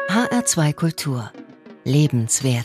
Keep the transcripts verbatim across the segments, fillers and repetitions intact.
H R zwei Kultur. Lebenswert.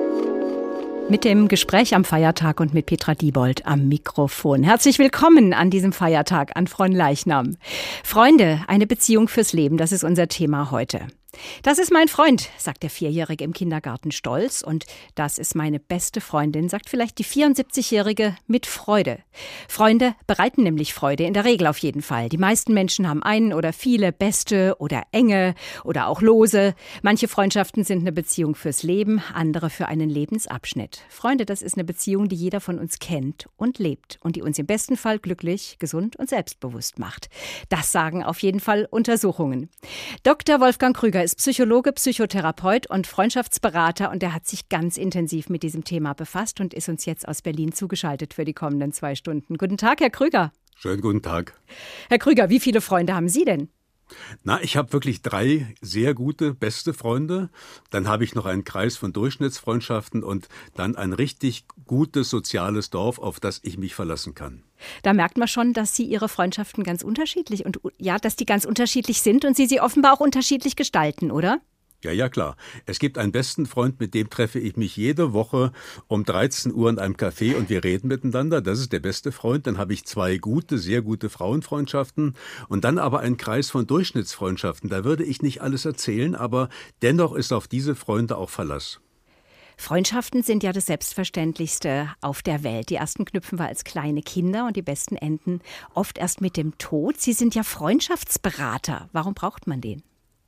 Mit dem Gespräch am Feiertag und mit Petra Diebold am Mikrofon. Herzlich willkommen an diesem Feiertag an Fronleichnam. Freunde, eine Beziehung fürs Leben, das ist unser Thema heute. Das ist mein Freund, sagt der Vierjährige im Kindergarten stolz. Und das ist meine beste Freundin, sagt vielleicht die vierundsiebzigjährige mit Freude. Freunde bereiten nämlich Freude, in der Regel auf jeden Fall. Die meisten Menschen haben einen oder viele beste oder enge oder auch lose. Manche Freundschaften sind eine Beziehung fürs Leben, andere für einen Lebensabschnitt. Freunde, das ist eine Beziehung, die jeder von uns kennt und lebt und die uns im besten Fall glücklich, gesund und selbstbewusst macht. Das sagen auf jeden Fall Untersuchungen. Doktor Wolfgang Krüger ist Psychologe, Psychotherapeut und Freundschaftsberater und er hat sich ganz intensiv mit diesem Thema befasst und ist uns jetzt aus Berlin zugeschaltet für die kommenden zwei Stunden. Guten Tag, Herr Krüger. Schönen guten Tag. Herr Krüger, wie viele Freunde haben Sie denn? Na, ich habe wirklich drei sehr gute, beste Freunde. Dann habe ich noch einen Kreis von Durchschnittsfreundschaften und dann ein richtig gutes soziales Dorf, auf das ich mich verlassen kann. Da merkt man schon, dass Sie Ihre Freundschaften ganz unterschiedlich und ja, dass die ganz unterschiedlich sind und Sie sie offenbar auch unterschiedlich gestalten, oder? Ja, ja, klar. Es gibt einen besten Freund, mit dem treffe ich mich jede Woche um dreizehn Uhr in einem Café und wir reden miteinander. Das ist der beste Freund. Dann habe ich zwei gute, sehr gute Frauenfreundschaften und dann aber einen Kreis von Durchschnittsfreundschaften. Da würde ich nicht alles erzählen, aber dennoch ist auf diese Freunde auch Verlass. Freundschaften sind ja das Selbstverständlichste auf der Welt. Die ersten knüpfen wir als kleine Kinder und die besten enden oft erst mit dem Tod. Sie sind ja Freundschaftsberater. Warum braucht man den?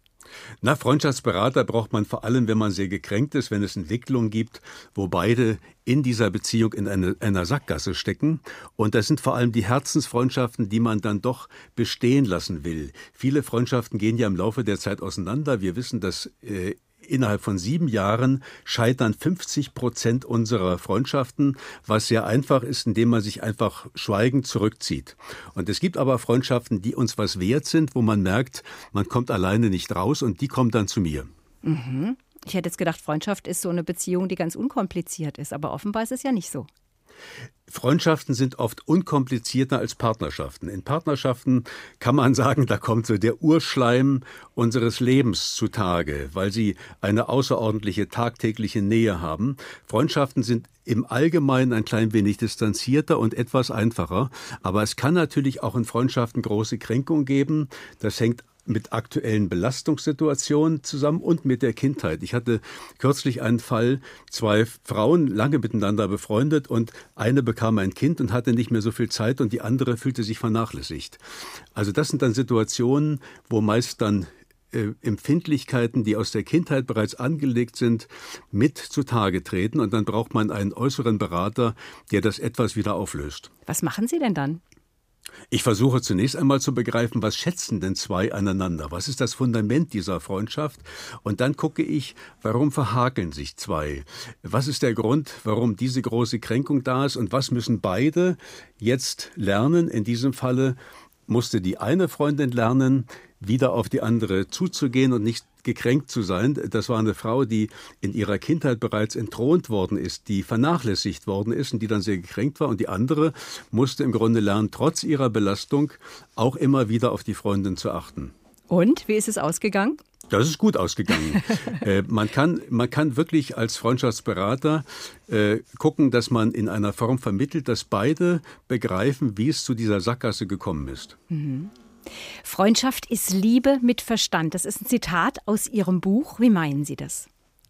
Na, Freundschaftsberater braucht man vor allem, wenn man sehr gekränkt ist, wenn es Entwicklungen gibt, wo beide in dieser Beziehung in eine, einer Sackgasse stecken. Und das sind vor allem die Herzensfreundschaften, die man dann doch bestehen lassen will. Viele Freundschaften gehen ja im Laufe der Zeit auseinander. Wir wissen, dass äh, innerhalb von sieben Jahren scheitern fünfzig Prozent unserer Freundschaften, was sehr einfach ist, indem man sich einfach schweigend zurückzieht. Und es gibt aber Freundschaften, die uns was wert sind, wo man merkt, man kommt alleine nicht raus und die kommen dann zu mir. Mhm. Ich hätte jetzt gedacht, Freundschaft ist so eine Beziehung, die ganz unkompliziert ist, aber offenbar ist es ja nicht so. Freundschaften sind oft unkomplizierter als Partnerschaften. In Partnerschaften kann man sagen, da kommt so der Urschleim unseres Lebens zutage, weil sie eine außerordentliche tagtägliche Nähe haben. Freundschaften sind im Allgemeinen ein klein wenig distanzierter und etwas einfacher. Aber es kann natürlich auch in Freundschaften große Kränkungen geben. Das hängt mit aktuellen Belastungssituationen zusammen und mit der Kindheit. Ich hatte kürzlich einen Fall, zwei Frauen, lange miteinander befreundet und eine bekam ein Kind und hatte nicht mehr so viel Zeit und die andere fühlte sich vernachlässigt. Also das sind dann Situationen, wo meist dann äh, Empfindlichkeiten, die aus der Kindheit bereits angelegt sind, mit zutage treten und dann braucht man einen äußeren Berater, der das etwas wieder auflöst. Was machen Sie denn dann? Ich versuche zunächst einmal zu begreifen, was schätzen denn zwei aneinander? Was ist das Fundament dieser Freundschaft? Und dann gucke ich, warum verhakeln sich zwei? Was ist der Grund, warum diese große Kränkung da ist? Und was müssen beide jetzt lernen? In diesem Falle musste die eine Freundin lernen, wieder auf die andere zuzugehen und nicht gekränkt zu sein. Das war eine Frau, die in ihrer Kindheit bereits entthront worden ist, die vernachlässigt worden ist und die dann sehr gekränkt war. Und die andere musste im Grunde lernen, trotz ihrer Belastung auch immer wieder auf die Freundin zu achten. Und, wie ist es ausgegangen? Das ist gut ausgegangen. äh, man kann, man kann wirklich als Freundschaftsberater äh, gucken, dass man in einer Form vermittelt, dass beide begreifen, wie es zu dieser Sackgasse gekommen ist. Mhm. Freundschaft ist Liebe mit Verstand. Das ist ein Zitat aus Ihrem Buch. Wie meinen Sie das?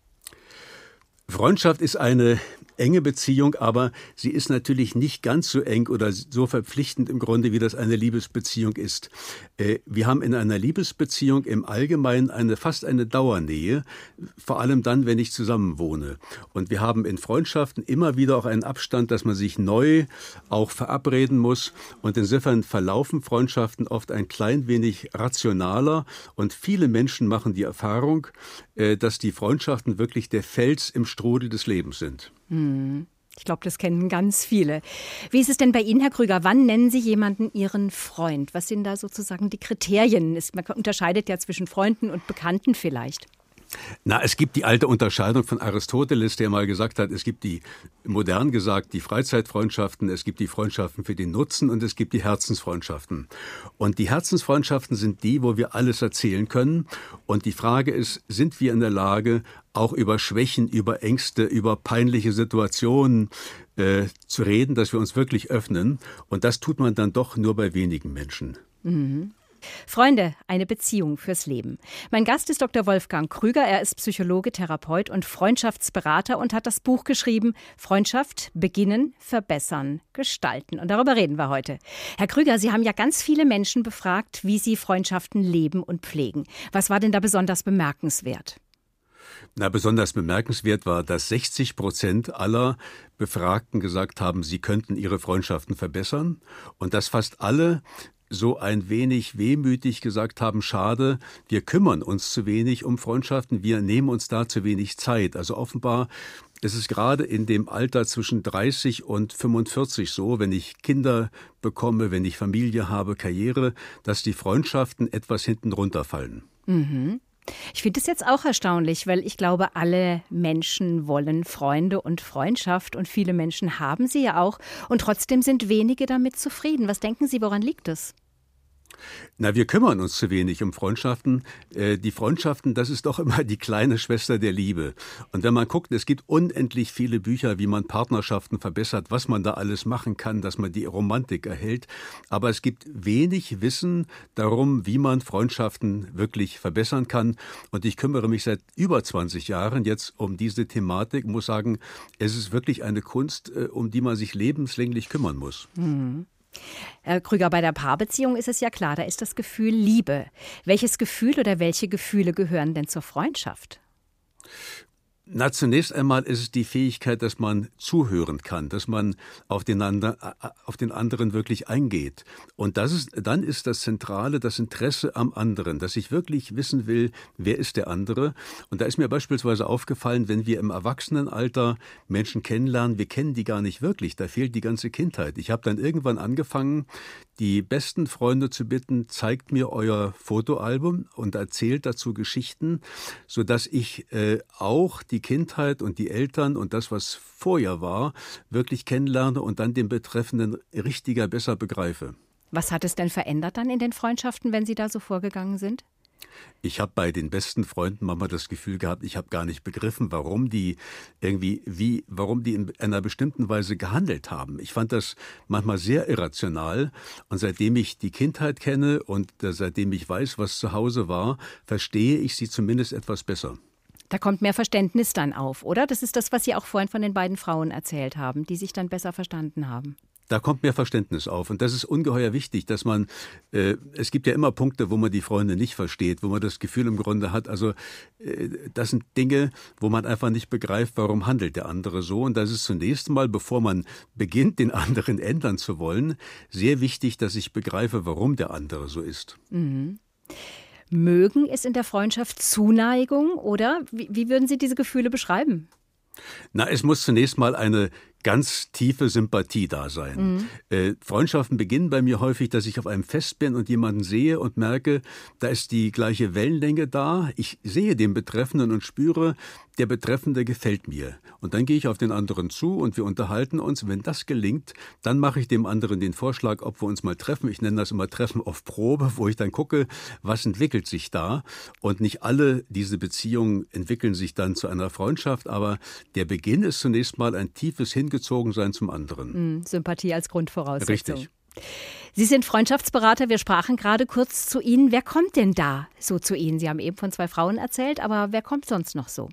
Freundschaft ist eine enge Beziehung, aber sie ist natürlich nicht ganz so eng oder so verpflichtend im Grunde, wie das eine Liebesbeziehung ist. Wir haben in einer Liebesbeziehung im Allgemeinen eine fast eine Dauernähe, vor allem dann, wenn ich zusammen wohne. Und wir haben in Freundschaften immer wieder auch einen Abstand, dass man sich neu auch verabreden muss. Und insofern verlaufen Freundschaften oft ein klein wenig rationaler. Und viele Menschen machen die Erfahrung, dass die Freundschaften wirklich der Fels im Strudel des Lebens sind. Ich glaube, das kennen ganz viele. Wie ist es denn bei Ihnen, Herr Krüger? Wann nennen Sie jemanden Ihren Freund? Was sind da sozusagen die Kriterien? Man unterscheidet ja zwischen Freunden und Bekannten vielleicht. Na, es gibt die alte Unterscheidung von Aristoteles, der mal gesagt hat, es gibt die, modern gesagt, die Freizeitfreundschaften, es gibt die Freundschaften für den Nutzen und es gibt die Herzensfreundschaften. Und die Herzensfreundschaften sind die, wo wir alles erzählen können. Und die Frage ist, sind wir in der Lage, auch über Schwächen, über Ängste, über peinliche Situationen äh, zu reden, dass wir uns wirklich öffnen? Und das tut man dann doch nur bei wenigen Menschen. Mhm. Freunde, eine Beziehung fürs Leben. Mein Gast ist Doktor Wolfgang Krüger. Er ist Psychologe, Therapeut und Freundschaftsberater und hat das Buch geschrieben Freundschaft beginnen, verbessern, gestalten. Und darüber reden wir heute. Herr Krüger, Sie haben ja ganz viele Menschen befragt, wie sie Freundschaften leben und pflegen. Was war denn da besonders bemerkenswert? Na, besonders bemerkenswert war, dass sechzig Prozent aller Befragten gesagt haben, sie könnten ihre Freundschaften verbessern und dass fast alle so ein wenig wehmütig gesagt haben, schade, wir kümmern uns zu wenig um Freundschaften, wir nehmen uns da zu wenig Zeit. Also offenbar ist es gerade in dem Alter zwischen dreißig und fünfundvierzig so, wenn ich Kinder bekomme, wenn ich Familie habe, Karriere, dass die Freundschaften etwas hinten runterfallen. Mhm. Ich finde es jetzt auch erstaunlich, weil ich glaube, alle Menschen wollen Freunde und Freundschaft und viele Menschen haben sie ja auch und trotzdem sind wenige damit zufrieden. Was denken Sie, woran liegt es? Na, wir kümmern uns zu wenig um Freundschaften. Äh, die Freundschaften, das ist doch immer die kleine Schwester der Liebe. Und wenn man guckt, es gibt unendlich viele Bücher, wie man Partnerschaften verbessert, was man da alles machen kann, dass man die Romantik erhält. Aber es gibt wenig Wissen darum, wie man Freundschaften wirklich verbessern kann. Und ich kümmere mich seit über zwanzig Jahren jetzt um diese Thematik. Ich muss sagen, es ist wirklich eine Kunst, äh, um die man sich lebenslänglich kümmern muss. Mhm. Herr Krüger, bei der Paarbeziehung ist es ja klar, da ist das Gefühl Liebe. Welches Gefühl oder welche Gefühle gehören denn zur Freundschaft? Na, zunächst einmal ist es die Fähigkeit, dass man zuhören kann, dass man auf den, ander, auf den anderen wirklich eingeht. Und das ist, dann ist das Zentrale das Interesse am anderen, dass ich wirklich wissen will, wer ist der andere. Und da ist mir beispielsweise aufgefallen, wenn wir im Erwachsenenalter Menschen kennenlernen, wir kennen die gar nicht wirklich, da fehlt die ganze Kindheit. Ich habe dann irgendwann angefangen, die besten Freunde zu bitten, zeigt mir euer Fotoalbum und erzählt dazu Geschichten, sodass ich äh, auch die Kindheit und die Eltern und das, was vorher war, wirklich kennenlerne und dann den Betreffenden richtiger besser begreife. Was hat es denn verändert dann in den Freundschaften, wenn Sie da so vorgegangen sind? Ich habe bei den besten Freunden manchmal das Gefühl gehabt, ich habe gar nicht begriffen, warum die irgendwie, wie, warum die in einer bestimmten Weise gehandelt haben. Ich fand das manchmal sehr irrational und seitdem ich die Kindheit kenne und seitdem ich weiß, was zu Hause war, verstehe ich sie zumindest etwas besser. Da kommt mehr Verständnis dann auf, oder? Das ist das, was Sie auch vorhin von den beiden Frauen erzählt haben, die sich dann besser verstanden haben. Da kommt mehr Verständnis auf und das ist ungeheuer wichtig, dass man, äh, es gibt ja immer Punkte, wo man die Freunde nicht versteht, wo man das Gefühl im Grunde hat, also äh, das sind Dinge, wo man einfach nicht begreift, warum handelt der andere so und das ist zunächst mal, bevor man beginnt, den anderen ändern zu wollen, sehr wichtig, dass ich begreife, warum der andere so ist. Mhm. Mögen ist in der Freundschaft Zuneigung oder wie, wie würden Sie diese Gefühle beschreiben? Na, es muss zunächst mal eine ganz tiefe Sympathie da sein. Mhm. Äh, Freundschaften beginnen bei mir häufig, dass ich auf einem Fest bin und jemanden sehe und merke, da ist die gleiche Wellenlänge da. Ich sehe den Betreffenden und spüre, der Betreffende gefällt mir. Und dann gehe ich auf den anderen zu und wir unterhalten uns. Wenn das gelingt, dann mache ich dem anderen den Vorschlag, ob wir uns mal treffen. Ich nenne das immer Treffen auf Probe, wo ich dann gucke, was entwickelt sich da. Und nicht alle diese Beziehungen entwickeln sich dann zu einer Freundschaft, aber der Beginn ist zunächst mal ein tiefes Hingezogensein zum anderen. Mhm, Sympathie als Grundvoraussetzung. Richtig. Sie sind Freundschaftsberater, wir sprachen gerade kurz zu Ihnen. Wer kommt denn da so zu Ihnen? Sie haben eben von zwei Frauen erzählt, aber wer kommt sonst noch so?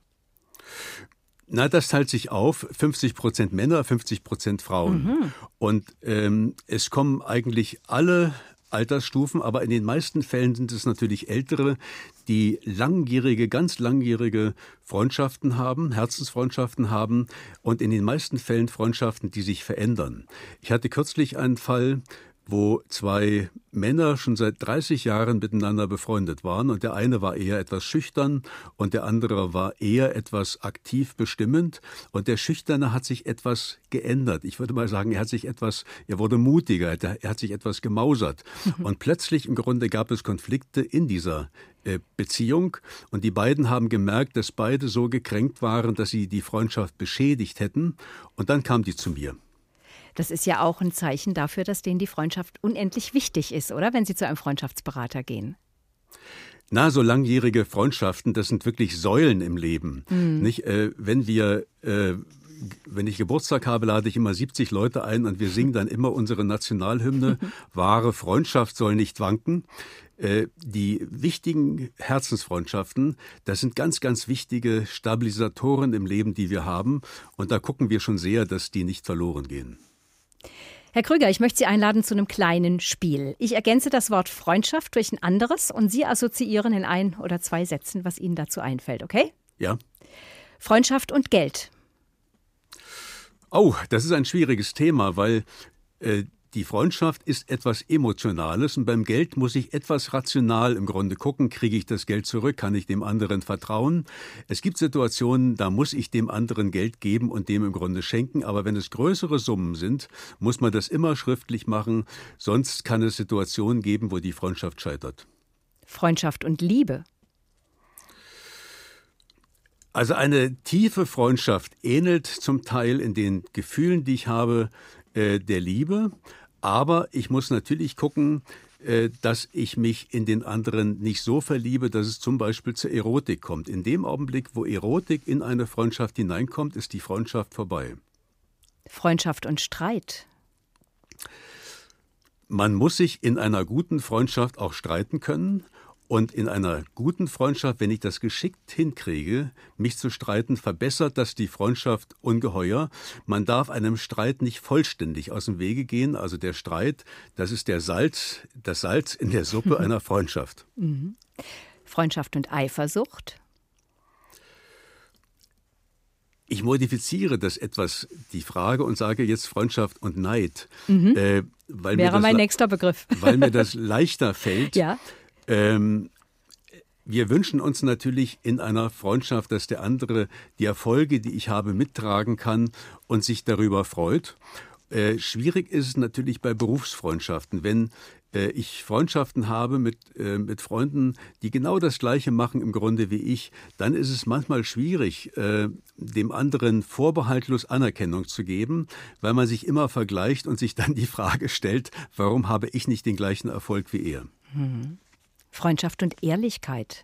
Na, das teilt sich auf, fünfzig Prozent Männer, fünfzig Prozent Frauen. Mhm. Und ähm, es kommen eigentlich alle Altersstufen, aber in den meisten Fällen sind es natürlich Ältere, die langjährige, ganz langjährige Freundschaften haben, Herzensfreundschaften haben und in den meisten Fällen Freundschaften, die sich verändern. Ich hatte kürzlich einen Fall, wo zwei Männer schon seit dreißig Jahren miteinander befreundet waren und der eine war eher etwas schüchtern und der andere war eher etwas aktiv bestimmend und der Schüchterne hat sich etwas geändert. Ich würde mal sagen, er hat sich etwas, er wurde mutiger, er hat sich etwas gemausert mhm. und plötzlich im Grunde gab es Konflikte in dieser äh, Beziehung und die beiden haben gemerkt, dass beide so gekränkt waren, dass sie die Freundschaft beschädigt hätten und dann kam die zu mir. Das ist ja auch ein Zeichen dafür, dass denen die Freundschaft unendlich wichtig ist, oder? Wenn Sie zu einem Freundschaftsberater gehen. Na, so langjährige Freundschaften, das sind wirklich Säulen im Leben. Mhm. Nicht, äh, wenn wir, äh, wenn ich Geburtstag habe, lade ich immer siebzig Leute ein und wir singen dann immer unsere Nationalhymne. Wahre Freundschaft soll nicht wanken. Äh, die wichtigen Herzensfreundschaften, das sind ganz, ganz wichtige Stabilisatoren im Leben, die wir haben. Und da gucken wir schon sehr, dass die nicht verloren gehen. Herr Krüger, ich möchte Sie einladen zu einem kleinen Spiel. Ich ergänze das Wort Freundschaft durch ein anderes und Sie assoziieren in ein oder zwei Sätzen, was Ihnen dazu einfällt, okay? Ja. Freundschaft und Geld. Oh, das ist ein schwieriges Thema, weil äh, die Freundschaft ist etwas Emotionales und beim Geld muss ich etwas rational im Grunde gucken, kriege ich das Geld zurück, kann ich dem anderen vertrauen. Es gibt Situationen, da muss ich dem anderen Geld geben und dem im Grunde schenken, aber wenn es größere Summen sind, muss man das immer schriftlich machen, sonst kann es Situationen geben, wo die Freundschaft scheitert. Freundschaft und Liebe. Also eine tiefe Freundschaft ähnelt zum Teil in den Gefühlen, die ich habe, äh, der Liebe. Aber ich muss natürlich gucken, äh, dass ich mich in den anderen nicht so verliebe, dass es zum Beispiel zur Erotik kommt. In dem Augenblick, wo Erotik in eine Freundschaft hineinkommt, ist die Freundschaft vorbei. Freundschaft und Streit. Man muss sich in einer guten Freundschaft auch streiten können. Und in einer guten Freundschaft, wenn ich das geschickt hinkriege, mich zu streiten, verbessert das die Freundschaft ungeheuer. Man darf einem Streit nicht vollständig aus dem Wege gehen. Also der Streit, das ist der Salz, das Salz in der Suppe einer Freundschaft. Mhm. Freundschaft und Eifersucht? Ich modifiziere das etwas, die Frage, und sage jetzt Freundschaft und Neid. Mhm. Äh, weil Wäre mir das, mein nächster Begriff. Weil mir das leichter fällt. Ja. Ähm, wir wünschen uns natürlich in einer Freundschaft, dass der andere die Erfolge, die ich habe, mittragen kann und sich darüber freut. Äh, schwierig ist es natürlich bei Berufsfreundschaften. Wenn äh, ich Freundschaften habe mit, äh, mit Freunden, die genau das Gleiche machen im Grunde wie ich, dann ist es manchmal schwierig, äh, dem anderen vorbehaltlos Anerkennung zu geben, weil man sich immer vergleicht und sich dann die Frage stellt, warum habe ich nicht den gleichen Erfolg wie er? Mhm. Freundschaft und Ehrlichkeit.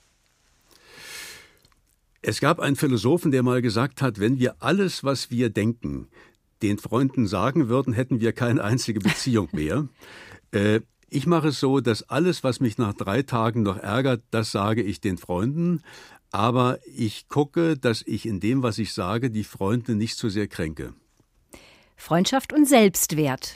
Es gab einen Philosophen, der mal gesagt hat, wenn wir alles, was wir denken, den Freunden sagen würden, hätten wir keine einzige Beziehung mehr. äh, ich mache es so, dass alles, was mich nach drei Tagen noch ärgert, das sage ich den Freunden. Aber ich gucke, dass ich in dem, was ich sage, die Freunde nicht zu sehr kränke. Freundschaft und Selbstwert.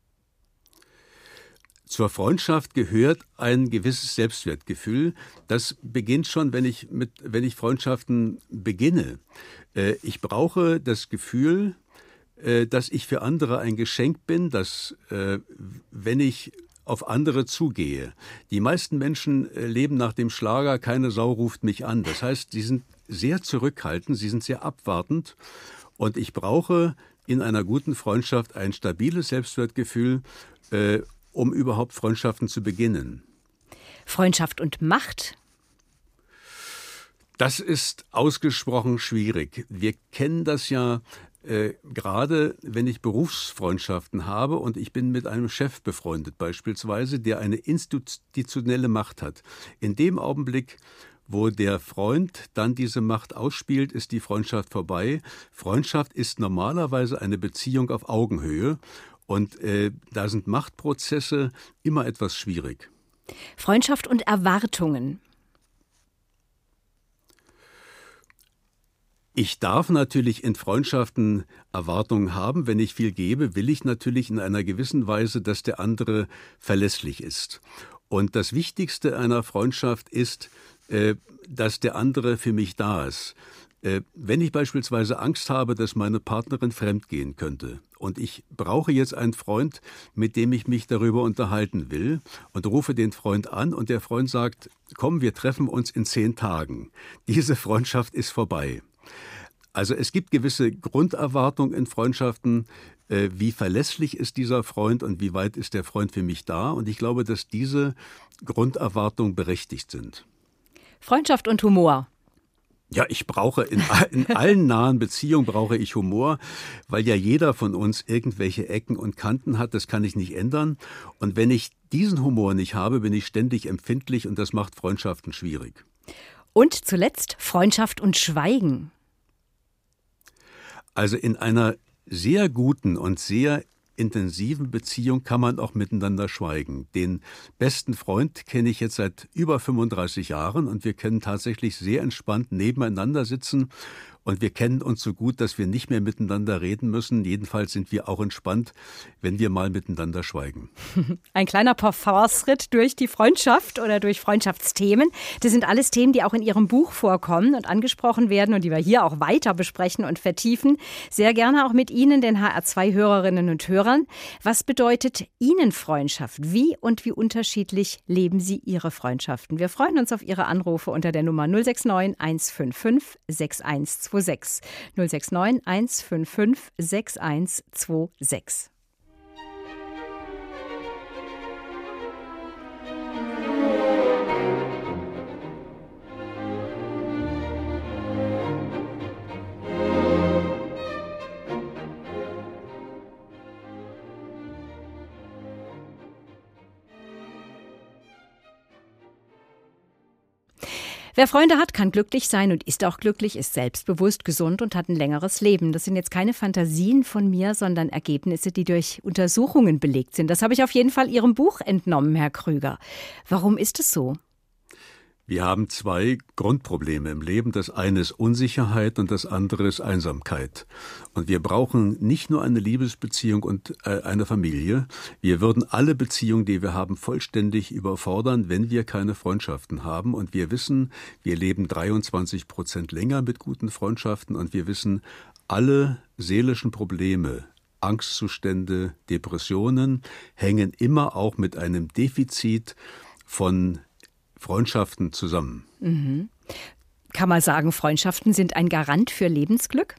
Zur Freundschaft gehört ein gewisses Selbstwertgefühl. Das beginnt schon, wenn ich mit, wenn ich Freundschaften beginne. Äh, ich brauche das Gefühl, äh, dass ich für andere ein Geschenk bin, dass, äh, wenn ich auf andere zugehe. Die meisten Menschen äh, leben nach dem Schlager, keine Sau ruft mich an. Das heißt, sie sind sehr zurückhaltend, sie sind sehr abwartend. Und ich brauche in einer guten Freundschaft ein stabiles Selbstwertgefühl, äh, um überhaupt Freundschaften zu beginnen. Freundschaft und Macht? Das ist ausgesprochen schwierig. Wir kennen das ja äh, gerade, wenn ich Berufsfreundschaften habe und ich bin mit einem Chef befreundet beispielsweise, der eine institutionelle Macht hat. In dem Augenblick, wo der Freund dann diese Macht ausspielt, ist die Freundschaft vorbei. Freundschaft ist normalerweise eine Beziehung auf Augenhöhe. Und äh, da sind Machtprozesse immer etwas schwierig. Freundschaft und Erwartungen. Ich darf natürlich in Freundschaften Erwartungen haben. Wenn ich viel gebe, will ich natürlich in einer gewissen Weise, dass der andere verlässlich ist. Und das Wichtigste einer Freundschaft ist, äh, dass der andere für mich da ist. Äh, wenn ich beispielsweise Angst habe, dass meine Partnerin fremdgehen könnte und ich brauche jetzt einen Freund, mit dem ich mich darüber unterhalten will und rufe den Freund an und der Freund sagt, komm, wir treffen uns in zehn Tagen. Diese Freundschaft ist vorbei. Also es gibt gewisse Grunderwartungen in Freundschaften, äh, wie verlässlich ist dieser Freund und wie weit ist der Freund für mich da. Und ich glaube, dass diese Grunderwartungen berechtigt sind. Freundschaft und Humor. Ja, ich brauche in, in allen nahen Beziehungen brauche ich Humor, weil ja jeder von uns irgendwelche Ecken und Kanten hat, das kann ich nicht ändern. Und wenn ich diesen Humor nicht habe, bin ich ständig empfindlich und das macht Freundschaften schwierig. Und zuletzt Freundschaft und Schweigen. Also in einer sehr guten und sehr intensiven Beziehung kann man auch miteinander schweigen. Den besten Freund kenne ich jetzt seit über fünfunddreißig Jahren und wir können tatsächlich sehr entspannt nebeneinander sitzen und wir kennen uns so gut, dass wir nicht mehr miteinander reden müssen. Jedenfalls sind wir auch entspannt, wenn wir mal miteinander schweigen. Ein kleiner Parforce-Ritt durch die Freundschaft oder durch Freundschaftsthemen. Das sind alles Themen, die auch in Ihrem Buch vorkommen und angesprochen werden und die wir hier auch weiter besprechen und vertiefen. Sehr gerne auch mit Ihnen, den H R zwei Hörerinnen und Hörern. Was bedeutet Ihnen Freundschaft? Wie und wie unterschiedlich leben Sie Ihre Freundschaften? Wir freuen uns auf Ihre Anrufe unter der Nummer null sechs neun eins fünf fünf sechs eins zwei sechs. null sechs neun eins fünf fünf sechs eins zwei sechs. Wer Freunde hat, kann glücklich sein und ist auch glücklich, ist selbstbewusst, gesund und hat ein längeres Leben. Das sind jetzt keine Fantasien von mir, sondern Ergebnisse, die durch Untersuchungen belegt sind. Das habe ich auf jeden Fall Ihrem Buch entnommen, Herr Krüger. Warum ist es so? Wir haben zwei Grundprobleme im Leben. Das eine ist Unsicherheit und das andere ist Einsamkeit. Und wir brauchen nicht nur eine Liebesbeziehung und äh, eine Familie. Wir würden alle Beziehungen, die wir haben, vollständig überfordern, wenn wir keine Freundschaften haben. Und wir wissen, wir leben dreiundzwanzig Prozent länger mit guten Freundschaften. Und wir wissen, alle seelischen Probleme, Angstzustände, Depressionen hängen immer auch mit einem Defizit von Freundschaften zusammen. Mhm. Kann man sagen, Freundschaften sind ein Garant für Lebensglück?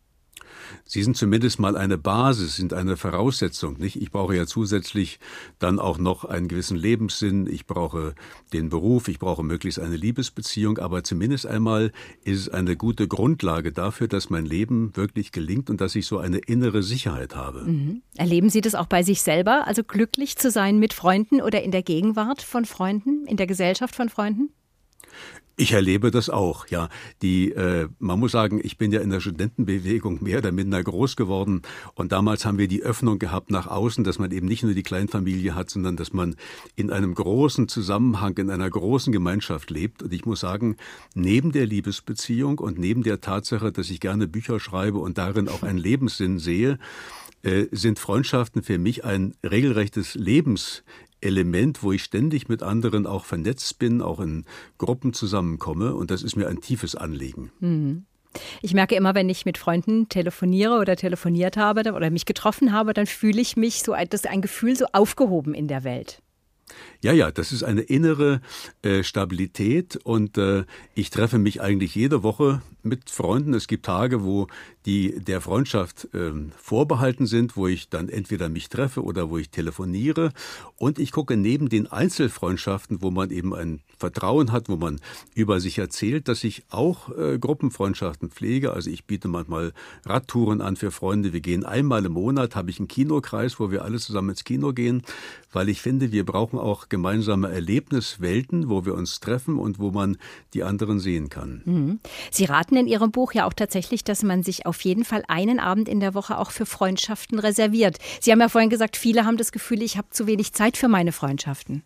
Sie sind zumindest mal eine Basis, sind eine Voraussetzung, nicht? Ich brauche ja zusätzlich dann auch noch einen gewissen Lebenssinn. Ich brauche den Beruf, ich brauche möglichst eine Liebesbeziehung. Aber zumindest einmal ist es eine gute Grundlage dafür, dass mein Leben wirklich gelingt und dass ich so eine innere Sicherheit habe. Mhm. Erleben Sie das auch bei sich selber? Also glücklich zu sein mit Freunden oder in der Gegenwart von Freunden, in der Gesellschaft von Freunden? Ich erlebe das auch, ja. Die, äh, man muss sagen, ich bin ja in der Studentenbewegung mehr oder minder groß geworden und damals haben wir die Öffnung gehabt nach außen, dass man eben nicht nur die Kleinfamilie hat, sondern dass man in einem großen Zusammenhang, in einer großen Gemeinschaft lebt. Und ich muss sagen, neben der Liebesbeziehung und neben der Tatsache, dass ich gerne Bücher schreibe und darin auch einen Lebenssinn sehe, äh, sind Freundschaften für mich ein regelrechtes Lebens Element, wo ich ständig mit anderen auch vernetzt bin, auch in Gruppen zusammenkomme. Und das ist mir ein tiefes Anliegen. Mhm. Ich merke immer, wenn ich mit Freunden telefoniere oder telefoniert habe oder mich getroffen habe, dann fühle ich mich so, das ist ein Gefühl so aufgehoben in der Welt. Ja, ja, das ist eine innere äh, Stabilität und äh, ich treffe mich eigentlich jede Woche mit Freunden. Es gibt Tage, wo die der Freundschaft äh, vorbehalten sind, wo ich dann entweder mich treffe oder wo ich telefoniere. Und ich gucke neben den Einzelfreundschaften, wo man eben ein Vertrauen hat, wo man über sich erzählt, dass ich auch äh, Gruppenfreundschaften pflege. Also ich biete manchmal Radtouren an für Freunde. Wir gehen einmal im Monat, habe ich einen Kinokreis, wo wir alle zusammen ins Kino gehen, weil ich finde, wir brauchen auch gemeinsame Erlebniswelten, wo wir uns treffen und wo man die anderen sehen kann. Mhm. Sie raten in Ihrem Buch ja auch tatsächlich, dass man sich auf jeden Fall einen Abend in der Woche auch für Freundschaften reserviert. Sie haben ja vorhin gesagt, viele haben das Gefühl, ich habe zu wenig Zeit für meine Freundschaften.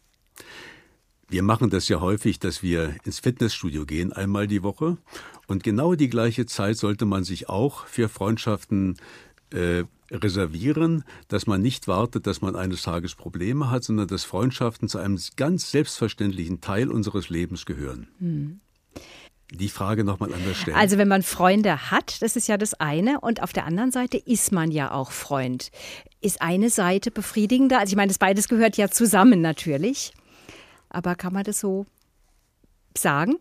Wir machen das ja häufig, dass wir ins Fitnessstudio gehen, einmal die Woche. Und genau die gleiche Zeit sollte man sich auch für Freundschaften äh, reservieren, dass man nicht wartet, dass man eines Tages Probleme hat, sondern dass Freundschaften zu einem ganz selbstverständlichen Teil unseres Lebens gehören. Hm. Die Frage nochmal anders stellen. Also wenn man Freunde hat, das ist ja das eine. Und auf der anderen Seite ist man ja auch Freund. Ist eine Seite befriedigender? Also ich meine, das beides gehört ja zusammen natürlich. Aber kann man das so sagen?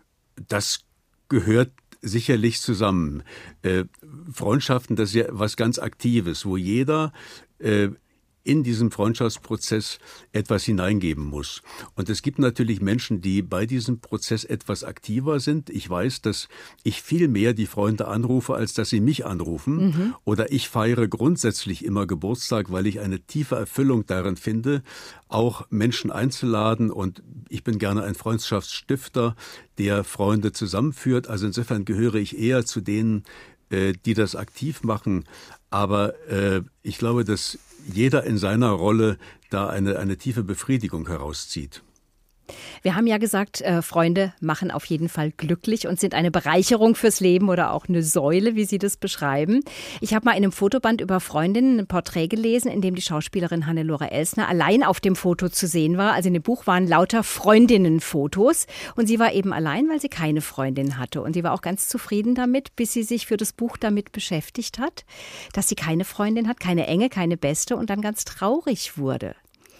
Das gehört sicherlich zusammen. Äh, Freundschaften, das ist ja was ganz Aktives, wo jeder äh, in diesem Freundschaftsprozess etwas hineingeben muss. Und es gibt natürlich Menschen, die bei diesem Prozess etwas aktiver sind. Ich weiß, dass ich viel mehr die Freunde anrufe, als dass sie mich anrufen. Mhm. Oder ich feiere grundsätzlich immer Geburtstag, weil ich eine tiefe Erfüllung darin finde, auch Menschen einzuladen. Und ich bin gerne ein Freundschaftsstifter, der Freunde zusammenführt. Also insofern gehöre ich eher zu denen, die das aktiv machen. Aber äh, ich glaube, dass jeder in seiner Rolle da eine, eine tiefe Befriedigung herauszieht. Wir haben ja gesagt, äh, Freunde machen auf jeden Fall glücklich und sind eine Bereicherung fürs Leben oder auch eine Säule, wie Sie das beschreiben. Ich habe mal in einem Fotoband über Freundinnen ein Porträt gelesen, in dem die Schauspielerin Hannelore Elsner allein auf dem Foto zu sehen war. Also in dem Buch waren lauter Freundinnenfotos und sie war eben allein, weil sie keine Freundin hatte. Und sie war auch ganz zufrieden damit, bis sie sich für das Buch damit beschäftigt hat, dass sie keine Freundin hat, keine enge, keine beste und dann ganz traurig wurde.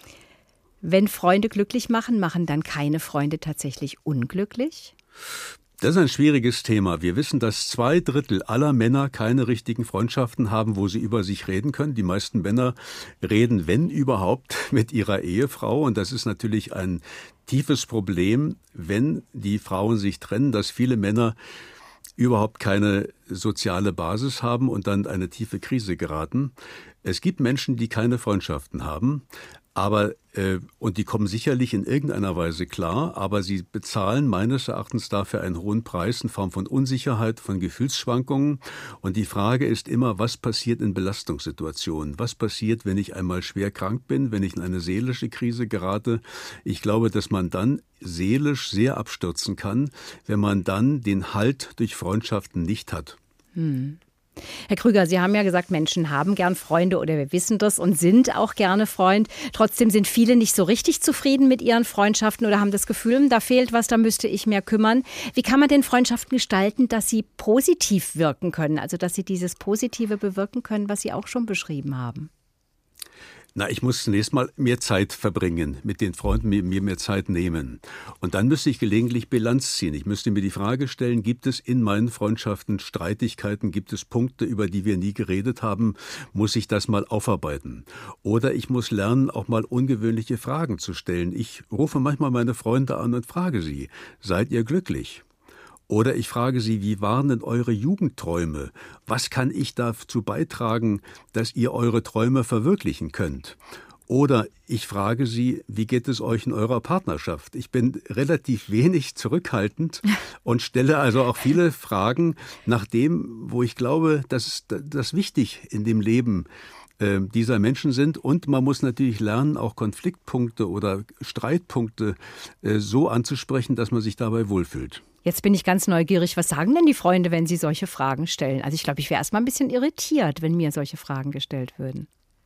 Wenn Freunde glücklich machen, machen dann keine Freunde tatsächlich unglücklich? Das ist ein schwieriges Thema. Wir wissen, dass zwei Drittel aller Männer keine richtigen Freundschaften haben, wo sie über sich reden können. Die meisten Männer reden, wenn überhaupt, mit ihrer Ehefrau. Und das ist natürlich ein tiefes Problem, wenn die Frauen sich trennen, dass viele Männer überhaupt keine soziale Basis haben und dann eine tiefe Krise geraten. Es gibt Menschen, die keine Freundschaften haben. Aber, äh, und die kommen sicherlich in irgendeiner Weise klar, aber sie bezahlen meines Erachtens dafür einen hohen Preis in Form von Unsicherheit, von Gefühlsschwankungen. Und die Frage ist immer, was passiert in Belastungssituationen? Was passiert, wenn ich einmal schwer krank bin, wenn ich in eine seelische Krise gerate? Ich glaube, dass man dann seelisch sehr abstürzen kann, wenn man dann den Halt durch Freundschaften nicht hat. Hm. Herr Krüger, Sie haben ja gesagt, Menschen haben gern Freunde oder wir wissen das und sind auch gerne Freund. Trotzdem sind viele nicht so richtig zufrieden mit ihren Freundschaften oder haben das Gefühl, da fehlt was, da müsste ich mehr kümmern. Wie kann man denn Freundschaften gestalten, dass sie positiv wirken können, also dass sie dieses Positive bewirken können, was Sie auch schon beschrieben haben? Na, ich muss zunächst mal mehr Zeit verbringen, mit den Freunden mir, mir mehr Zeit nehmen. Und dann müsste ich gelegentlich Bilanz ziehen. Ich müsste mir die Frage stellen, gibt es in meinen Freundschaften Streitigkeiten, gibt es Punkte, über die wir nie geredet haben, muss ich das mal aufarbeiten. Oder ich muss lernen, auch mal ungewöhnliche Fragen zu stellen. Ich rufe manchmal meine Freunde an und frage sie, seid ihr glücklich? Oder ich frage Sie, wie waren denn eure Jugendträume? Was kann ich dazu beitragen, dass ihr eure Träume verwirklichen könnt? Oder ich frage Sie, wie geht es euch in eurer Partnerschaft? Ich bin relativ wenig zurückhaltend und stelle also auch viele Fragen nach dem, wo ich glaube, dass das wichtig in dem Leben dieser Menschen sind. Und man muss natürlich lernen, auch Konfliktpunkte oder Streitpunkte so anzusprechen, dass man sich dabei wohlfühlt. Jetzt bin ich ganz neugierig. Was sagen denn die Freunde, wenn sie solche Fragen stellen? Also ich glaube, ich wäre erst mal ein bisschen irritiert, wenn mir solche Fragen gestellt würden.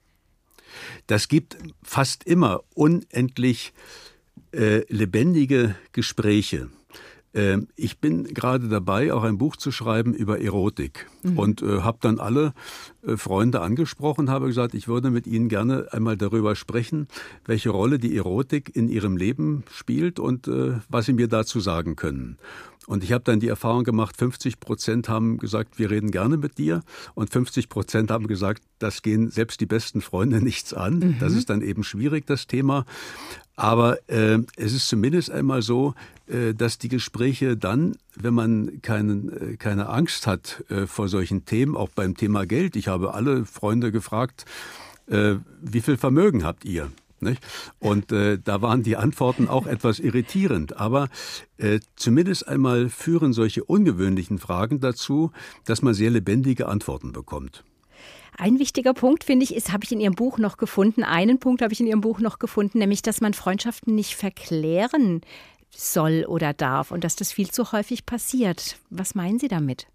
Das gibt fast immer unendlich äh, lebendige Gespräche. Äh, ich bin gerade dabei, auch ein Buch zu schreiben über Erotik. Mhm. Und äh, habe dann alle äh, Freunde angesprochen, habe gesagt, ich würde mit ihnen gerne einmal darüber sprechen, welche Rolle die Erotik in ihrem Leben spielt und äh, was sie mir dazu sagen können. Und ich habe dann die Erfahrung gemacht, fünfzig Prozent haben gesagt, wir reden gerne mit dir. Und fünfzig Prozent haben gesagt, das gehen selbst die besten Freunde nichts an. Mhm. Das ist dann eben schwierig, das Thema. Aber äh, es ist zumindest einmal so, äh, dass die Gespräche dann, wenn man keinen, äh, keine Angst hat äh, vor solchen Themen, auch beim Thema Geld. Ich habe alle Freunde gefragt, äh, wie viel Vermögen habt ihr? Nicht? Und äh, da waren die Antworten auch etwas irritierend. Aber äh, zumindest einmal führen solche ungewöhnlichen Fragen dazu, dass man sehr lebendige Antworten bekommt. Ein wichtiger Punkt, finde ich, ist, habe ich in Ihrem Buch noch gefunden, einen Punkt habe ich in Ihrem Buch noch gefunden, nämlich, dass man Freundschaften nicht verklären soll oder darf und dass das viel zu häufig passiert. Was meinen Sie damit?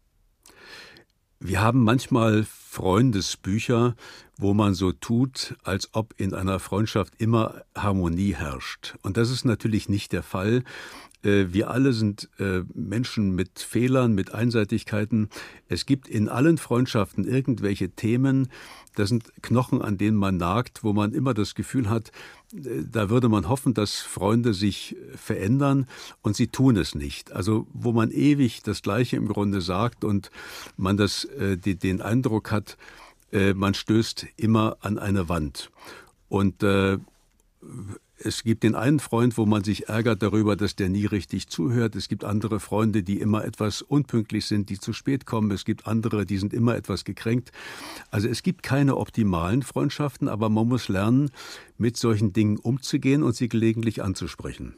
Wir haben manchmal Freundesbücher, wo man so tut, als ob in einer Freundschaft immer Harmonie herrscht. Und das ist natürlich nicht der Fall. Wir alle sind Menschen mit Fehlern, mit Einseitigkeiten. Es gibt in allen Freundschaften irgendwelche Themen, das sind Knochen, an denen man nagt, wo man immer das Gefühl hat, da würde man hoffen, dass Freunde sich verändern und sie tun es nicht. Also wo man ewig das Gleiche im Grunde sagt und man das, die, den Eindruck hat, man stößt immer an eine Wand. Und äh, es gibt den einen Freund, wo man sich ärgert darüber, dass der nie richtig zuhört. Es gibt andere Freunde, die immer etwas unpünktlich sind, die zu spät kommen. Es gibt andere, die sind immer etwas gekränkt. Also es gibt keine optimalen Freundschaften, aber man muss lernen, mit solchen Dingen umzugehen und sie gelegentlich anzusprechen.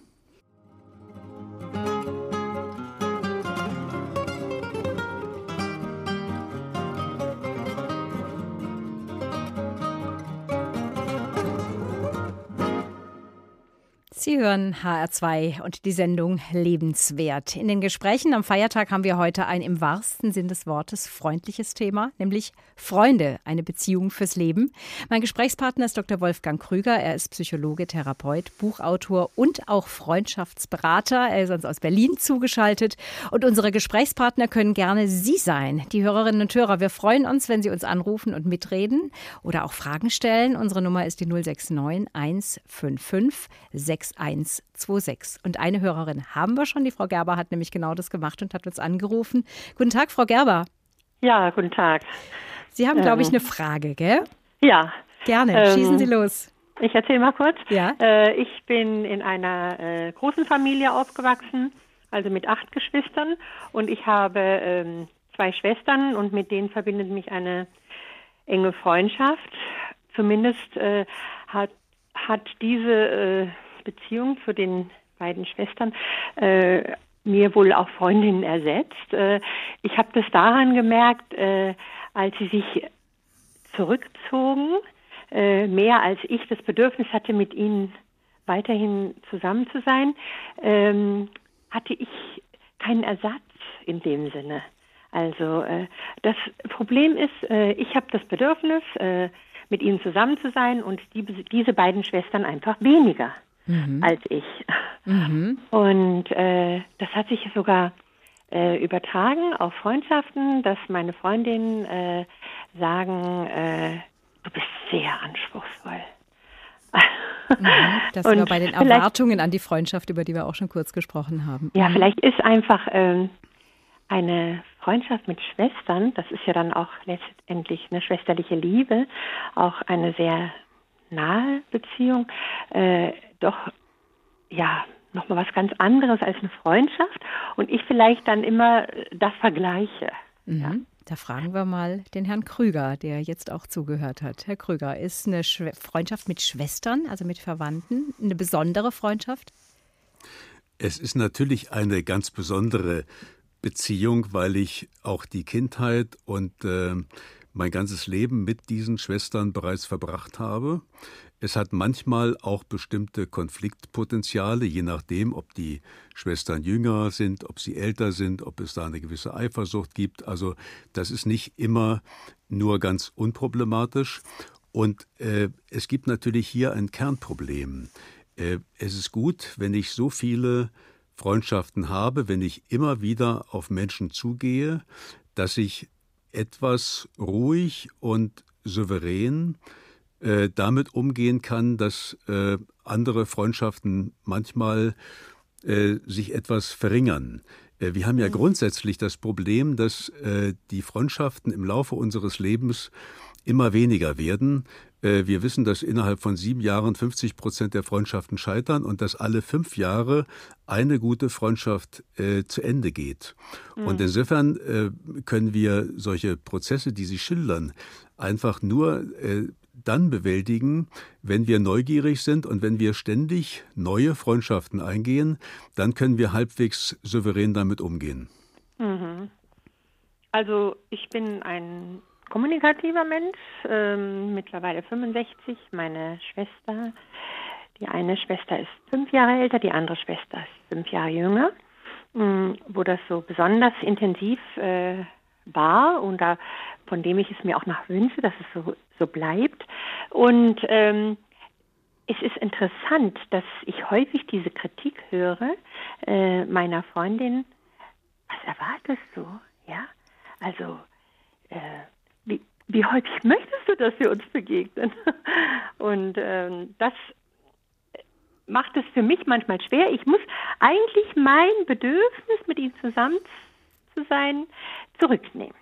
Sie hören H R zwei und die Sendung Lebenswert. In den Gesprächen am Feiertag haben wir heute ein im wahrsten Sinn des Wortes freundliches Thema, nämlich Freunde, eine Beziehung fürs Leben. Mein Gesprächspartner ist Doktor Wolfgang Krüger. Er ist Psychologe, Therapeut, Buchautor und auch Freundschaftsberater. Er ist uns aus Berlin zugeschaltet. Und unsere Gesprächspartner können gerne Sie sein, die Hörerinnen und Hörer. Wir freuen uns, wenn Sie uns anrufen und mitreden oder auch Fragen stellen. Unsere Nummer ist die null sechs neun eins fünf fünf sechs eins zwei sechs. Und eine Hörerin haben wir schon. Die Frau Gerber hat nämlich genau das gemacht und hat uns angerufen. Guten Tag, Frau Gerber. Ja, guten Tag. Sie haben, ähm, glaube ich, eine Frage, gell? Ja. Gerne, ähm, schießen Sie los. Ich erzähle mal kurz. Ja. Äh, ich bin in einer äh, großen Familie aufgewachsen, also mit acht Geschwistern. Und ich habe ähm, zwei Schwestern und mit denen verbindet mich eine enge Freundschaft. Zumindest äh, hat, hat diese äh, Beziehung zu den beiden Schwestern äh, mir wohl auch Freundinnen ersetzt. Äh, ich habe das daran gemerkt, äh, als sie sich zurückzogen, äh, mehr als ich das Bedürfnis hatte, mit ihnen weiterhin zusammen zu sein, ähm, hatte ich keinen Ersatz in dem Sinne. Also äh, das Problem ist, äh, ich habe das Bedürfnis, äh, mit ihnen zusammen zu sein und die, diese beiden Schwestern einfach weniger. Mhm. als ich. Mhm. Und äh, das hat sich sogar äh, übertragen auf Freundschaften, dass meine Freundinnen äh, sagen, äh, du bist sehr anspruchsvoll. Mhm. Das war bei den Erwartungen an die Freundschaft, über die wir auch schon kurz gesprochen haben. Ja, mhm. vielleicht ist einfach ähm, eine Freundschaft mit Schwestern, das ist ja dann auch letztendlich eine schwesterliche Liebe, auch eine sehr nahe Beziehung, äh, doch, ja, nochmal was ganz anderes als eine Freundschaft und ich vielleicht dann immer das vergleiche. Mhm. Ja. Da fragen wir mal den Herrn Krüger, der jetzt auch zugehört hat. Herr Krüger, ist eine Schw- Freundschaft mit Schwestern, also mit Verwandten, eine besondere Freundschaft? Es ist natürlich eine ganz besondere Beziehung, weil ich auch die Kindheit und äh, mein ganzes Leben mit diesen Schwestern bereits verbracht habe. Es hat manchmal auch bestimmte Konfliktpotenziale, je nachdem, ob die Schwestern jünger sind, ob sie älter sind, ob es da eine gewisse Eifersucht gibt. Also das ist nicht immer nur ganz unproblematisch. Und äh, es gibt natürlich hier ein Kernproblem. Äh, es ist gut, wenn ich so viele Freundschaften habe, wenn ich immer wieder auf Menschen zugehe, dass ich etwas ruhig und souverän äh, damit umgehen kann, dass äh, andere Freundschaften manchmal äh, sich etwas verringern. Äh, wir haben ja grundsätzlich das Problem, dass äh, die Freundschaften im Laufe unseres Lebens immer weniger werden. Äh, wir wissen, dass innerhalb von sieben Jahren fünfzig Prozent der Freundschaften scheitern und dass alle fünf Jahre eine gute Freundschaft äh, zu Ende geht. Mhm. Und insofern äh, können wir solche Prozesse, die Sie schildern, einfach nur äh, dann bewältigen, wenn wir neugierig sind und wenn wir ständig neue Freundschaften eingehen, dann können wir halbwegs souverän damit umgehen. Mhm. Also ich bin ein kommunikativer Mensch, ähm, mittlerweile fünfundsechzig. Meine Schwester, die eine Schwester ist fünf Jahre älter, die andere Schwester ist fünf Jahre jünger, mh, wo das so besonders intensiv äh, war und da, von dem ich es mir auch nach wünsche, dass es so, so bleibt. Und ähm, es ist interessant, dass ich häufig diese Kritik höre äh, meiner Freundin. Was erwartest du? Ja, also äh, wie, wie häufig möchtest du, dass wir uns begegnen? Und ähm, das macht es für mich manchmal schwer. Ich muss eigentlich mein Bedürfnis, mit ihm zusammen zu sein, zurücknehmen.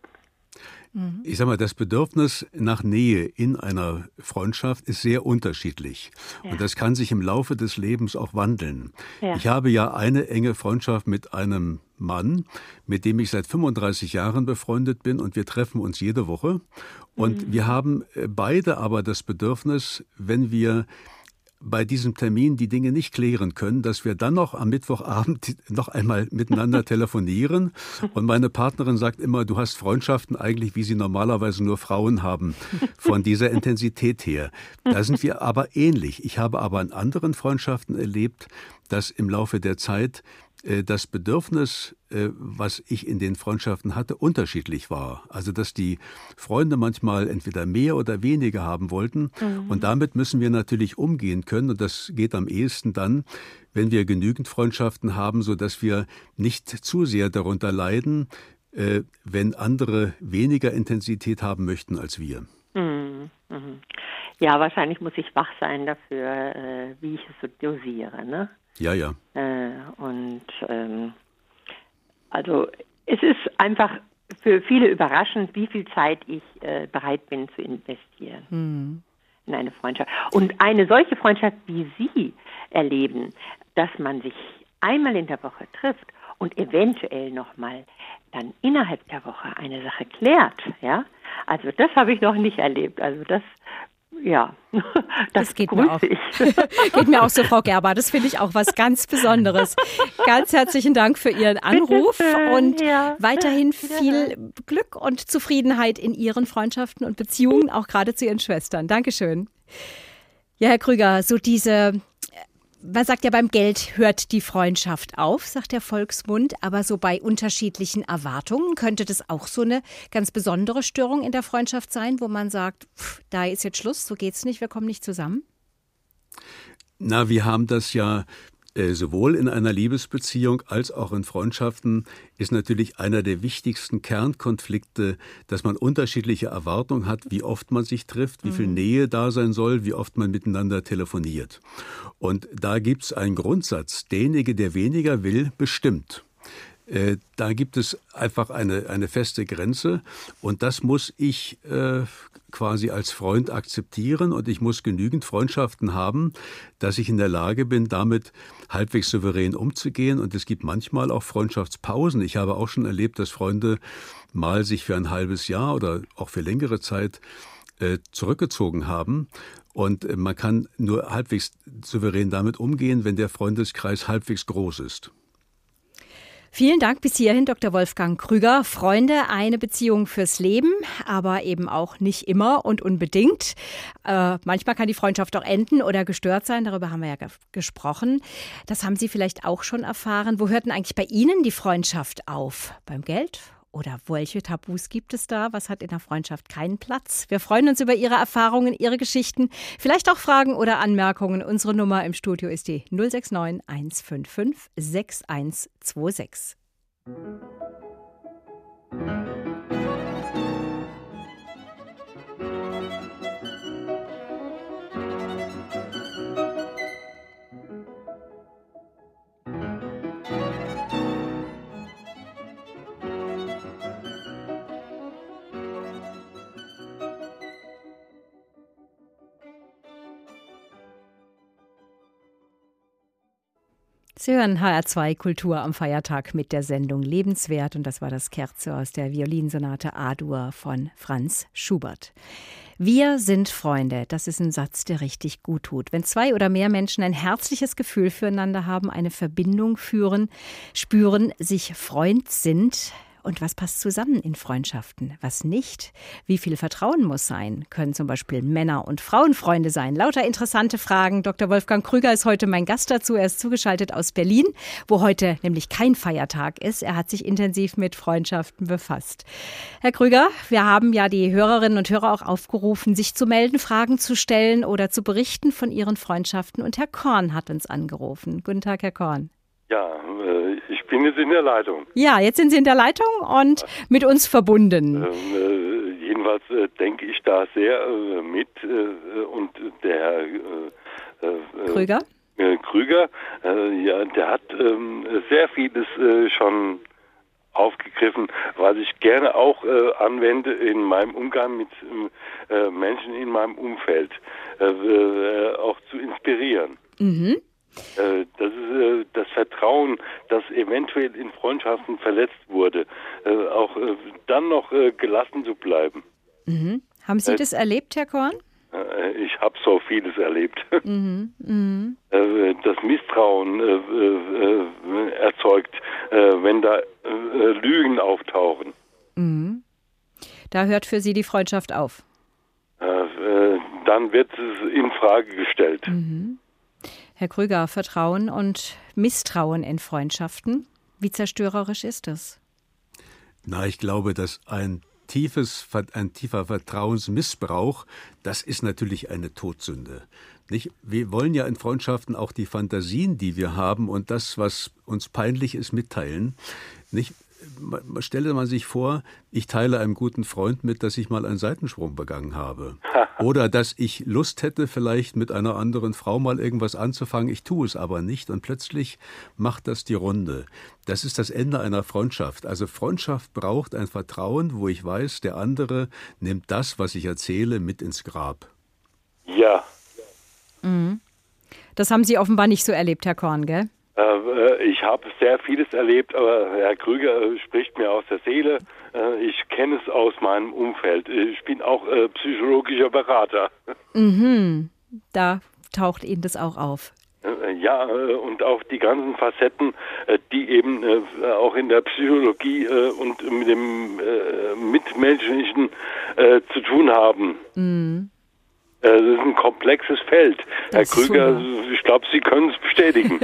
Ich sag mal, das Bedürfnis nach Nähe in einer Freundschaft ist sehr unterschiedlich. Ja. Und das kann sich im Laufe des Lebens auch wandeln. Ja. Ich habe ja eine enge Freundschaft mit einem Mann, mit dem ich seit fünfunddreißig Jahren befreundet bin, und wir treffen uns jede Woche. Und mhm. wir haben beide aber das Bedürfnis, wenn wir bei diesem Termin die Dinge nicht klären können, dass wir dann noch am Mittwochabend noch einmal miteinander telefonieren. Und meine Partnerin sagt immer, du hast Freundschaften eigentlich, wie sie normalerweise nur Frauen haben, von dieser Intensität her. Da sind wir aber ähnlich. Ich habe aber an anderen Freundschaften erlebt, dass im Laufe der Zeit das Bedürfnis, was ich in den Freundschaften hatte, unterschiedlich war. Also dass die Freunde manchmal entweder mehr oder weniger haben wollten. Mhm. Und damit müssen wir natürlich umgehen können. Und das geht am ehesten dann, wenn wir genügend Freundschaften haben, sodass wir nicht zu sehr darunter leiden, wenn andere weniger Intensität haben möchten als wir. Mhm. Mhm. Ja, wahrscheinlich muss ich wach sein dafür, wie ich es so dosiere, ne? Ja, ja. Äh, und ähm, also es ist einfach für viele überraschend, wie viel Zeit ich äh, bereit bin zu investieren hm. in eine Freundschaft. Und eine solche Freundschaft, wie Sie erleben, dass man sich einmal in der Woche trifft und eventuell nochmal dann innerhalb der Woche eine Sache klärt, ja, also das habe ich noch nicht erlebt. Also das Ja, das, das geht mir auch. Ich. Geht mir auch so, Frau Gerber. Das finde ich auch was ganz Besonderes. Ganz herzlichen Dank für Ihren Anruf und ja. weiterhin viel Glück und Zufriedenheit in Ihren Freundschaften und Beziehungen, auch gerade zu Ihren Schwestern. Dankeschön. Ja, Herr Krüger, so diese... Man sagt ja, beim Geld hört die Freundschaft auf, sagt der Volksmund. Aber so bei unterschiedlichen Erwartungen könnte das auch so eine ganz besondere Störung in der Freundschaft sein, wo man sagt, pff, da ist jetzt Schluss, so geht's nicht, wir kommen nicht zusammen? Na, wir haben das ja äh, sowohl in einer Liebesbeziehung als auch in Freundschaften, ist natürlich einer der wichtigsten Kernkonflikte, dass man unterschiedliche Erwartungen hat, wie oft man sich trifft, wie viel mhm. Nähe da sein soll, wie oft man miteinander telefoniert. Und da gibt es einen Grundsatz, derjenige, der weniger will, bestimmt. Äh, da gibt es einfach eine, eine feste Grenze, und das muss ich äh, quasi als Freund akzeptieren, und ich muss genügend Freundschaften haben, dass ich in der Lage bin, damit halbwegs souverän umzugehen. Und es gibt manchmal auch Freundschaftspausen. Ich habe auch schon erlebt, dass Freunde mal sich für ein halbes Jahr oder auch für längere Zeit äh, zurückgezogen haben. Und äh, man kann nur halbwegs souverän damit umgehen, wenn der Freundeskreis halbwegs groß ist. Vielen Dank bis hierhin, Doktor Wolfgang Krüger. Freunde, eine Beziehung fürs Leben, aber eben auch nicht immer und unbedingt. Äh, manchmal kann die Freundschaft auch enden oder gestört sein, darüber haben wir ja ge- gesprochen. Das haben Sie vielleicht auch schon erfahren. Wo hört denn eigentlich bei Ihnen die Freundschaft auf? Beim Geld? Oder welche Tabus gibt es da? Was hat in der Freundschaft keinen Platz? Wir freuen uns über Ihre Erfahrungen, Ihre Geschichten, vielleicht auch Fragen oder Anmerkungen. Unsere Nummer im Studio ist die null sechs neun eins fünf fünf sechs eins zwei sechs. Sie hören H R zwei Kultur am Feiertag mit der Sendung Lebenswert, und das war das Scherzo aus der Violinsonate A-Dur von Franz Schubert. Wir sind Freunde, das ist ein Satz, der richtig gut tut. Wenn zwei oder mehr Menschen ein herzliches Gefühl füreinander haben, eine Verbindung führen, spüren, sich Freund sind Und was passt zusammen in Freundschaften? Was nicht? Wie viel Vertrauen muss sein? Können zum Beispiel Männer- und Frauenfreunde sein? Lauter interessante Fragen. Doktor Wolfgang Krüger ist heute mein Gast dazu. Er ist zugeschaltet aus Berlin, wo heute nämlich kein Feiertag ist. Er hat sich intensiv mit Freundschaften befasst. Herr Krüger, wir haben ja die Hörerinnen und Hörer auch aufgerufen, sich zu melden, Fragen zu stellen oder zu berichten von ihren Freundschaften. Und Herr Korn hat uns angerufen. Guten Tag, Herr Korn. Ja, ich bin jetzt in der Leitung. Ja, jetzt sind Sie in der Leitung und mit uns verbunden. Ähm, äh, jedenfalls äh, denke ich da sehr äh, mit äh, und der äh, äh, Krüger? Äh, Krüger, äh, ja, der hat ähm, sehr vieles äh, schon aufgegriffen, was ich gerne auch äh, anwende in meinem Umgang mit äh, Menschen in meinem Umfeld, äh, äh, auch zu inspirieren. Mhm. Das ist das Vertrauen, das eventuell in Freundschaften verletzt wurde, auch dann noch gelassen zu bleiben. Mhm. Haben Sie das erlebt, Herr Korn? Ich habe so vieles erlebt. Mhm. Mhm. Das Misstrauen erzeugt, wenn da Lügen auftauchen. Mhm. Da hört für Sie die Freundschaft auf? Dann wird es in Frage gestellt. Mhm. Herr Krüger, Vertrauen und Misstrauen in Freundschaften, wie zerstörerisch ist das? Na, ich glaube, dass ein tiefes, ein tiefer Vertrauensmissbrauch, das ist natürlich eine Todsünde. Nicht? Wir wollen ja in Freundschaften auch die Fantasien, die wir haben und das, was uns peinlich ist, mitteilen. Nicht? Stelle man sich vor, ich teile einem guten Freund mit, dass ich mal einen Seitensprung begangen habe. Oder dass ich Lust hätte, vielleicht mit einer anderen Frau mal irgendwas anzufangen. Ich tue es aber nicht und plötzlich macht das die Runde. Das ist das Ende einer Freundschaft. Also Freundschaft braucht ein Vertrauen, wo ich weiß, der andere nimmt das, was ich erzähle, mit ins Grab. Ja. Mhm. Das haben Sie offenbar nicht so erlebt, Herr Korn, gell? Ich habe sehr vieles erlebt, aber Herr Krüger spricht mir aus der Seele. Ich kenne es aus meinem Umfeld. Ich bin auch psychologischer Berater. Mhm. Da taucht Ihnen das auch auf. Ja, und auch die ganzen Facetten, die eben auch in der Psychologie und mit dem Mitmenschlichen zu tun haben. Mhm. Das ist ein komplexes Feld. Das Herr Krüger, ich glaube, Sie können es bestätigen.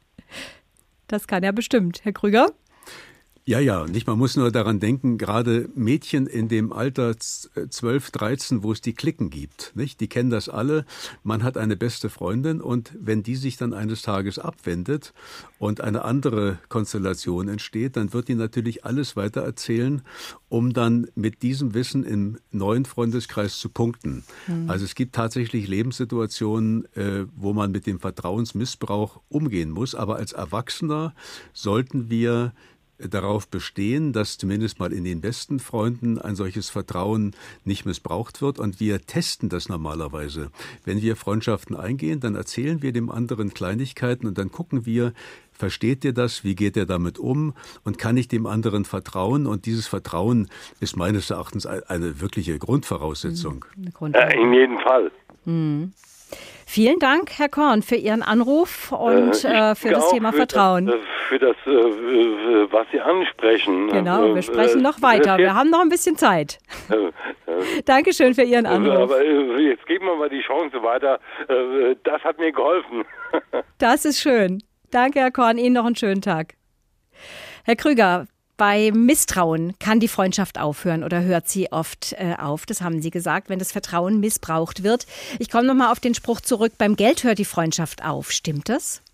Das kann er bestimmt. Herr Krüger? Ja, ja, nicht. Man muss nur daran denken, gerade Mädchen in dem Alter zwölf, dreizehn, wo es die Cliquen gibt, nicht? Die kennen das alle. Man hat eine beste Freundin und wenn die sich dann eines Tages abwendet und eine andere Konstellation entsteht, dann wird die natürlich alles weiter erzählen, um dann mit diesem Wissen im neuen Freundeskreis zu punkten. Mhm. Also es gibt tatsächlich Lebenssituationen, äh, wo man mit dem Vertrauensmissbrauch umgehen muss. Aber als Erwachsener sollten wir darauf bestehen, dass zumindest mal in den besten Freunden ein solches Vertrauen nicht missbraucht wird. Und wir testen das normalerweise. Wenn wir Freundschaften eingehen, dann erzählen wir dem anderen Kleinigkeiten und dann gucken wir, versteht er das, wie geht er damit um und kann ich dem anderen vertrauen? Und dieses Vertrauen ist meines Erachtens eine wirkliche Grundvoraussetzung. Mhm. Äh, in jedem Fall. Mhm. Vielen Dank, Herr Korn, für Ihren Anruf und äh, für das Thema für Vertrauen. Das, für das, äh, was Sie ansprechen. Genau, wir sprechen äh, noch weiter. Wir haben noch ein bisschen Zeit. Äh, äh, Dankeschön für Ihren Anruf. Aber äh, jetzt geben wir mal die Chance weiter. Äh, das hat mir geholfen. Das ist schön. Danke, Herr Korn. Ihnen noch einen schönen Tag. Herr Krüger, bei Misstrauen kann die Freundschaft aufhören oder hört sie oft äh, auf. Das haben Sie gesagt, wenn das Vertrauen missbraucht wird. Ich komme nochmal auf den Spruch zurück, beim Geld hört die Freundschaft auf. Stimmt das?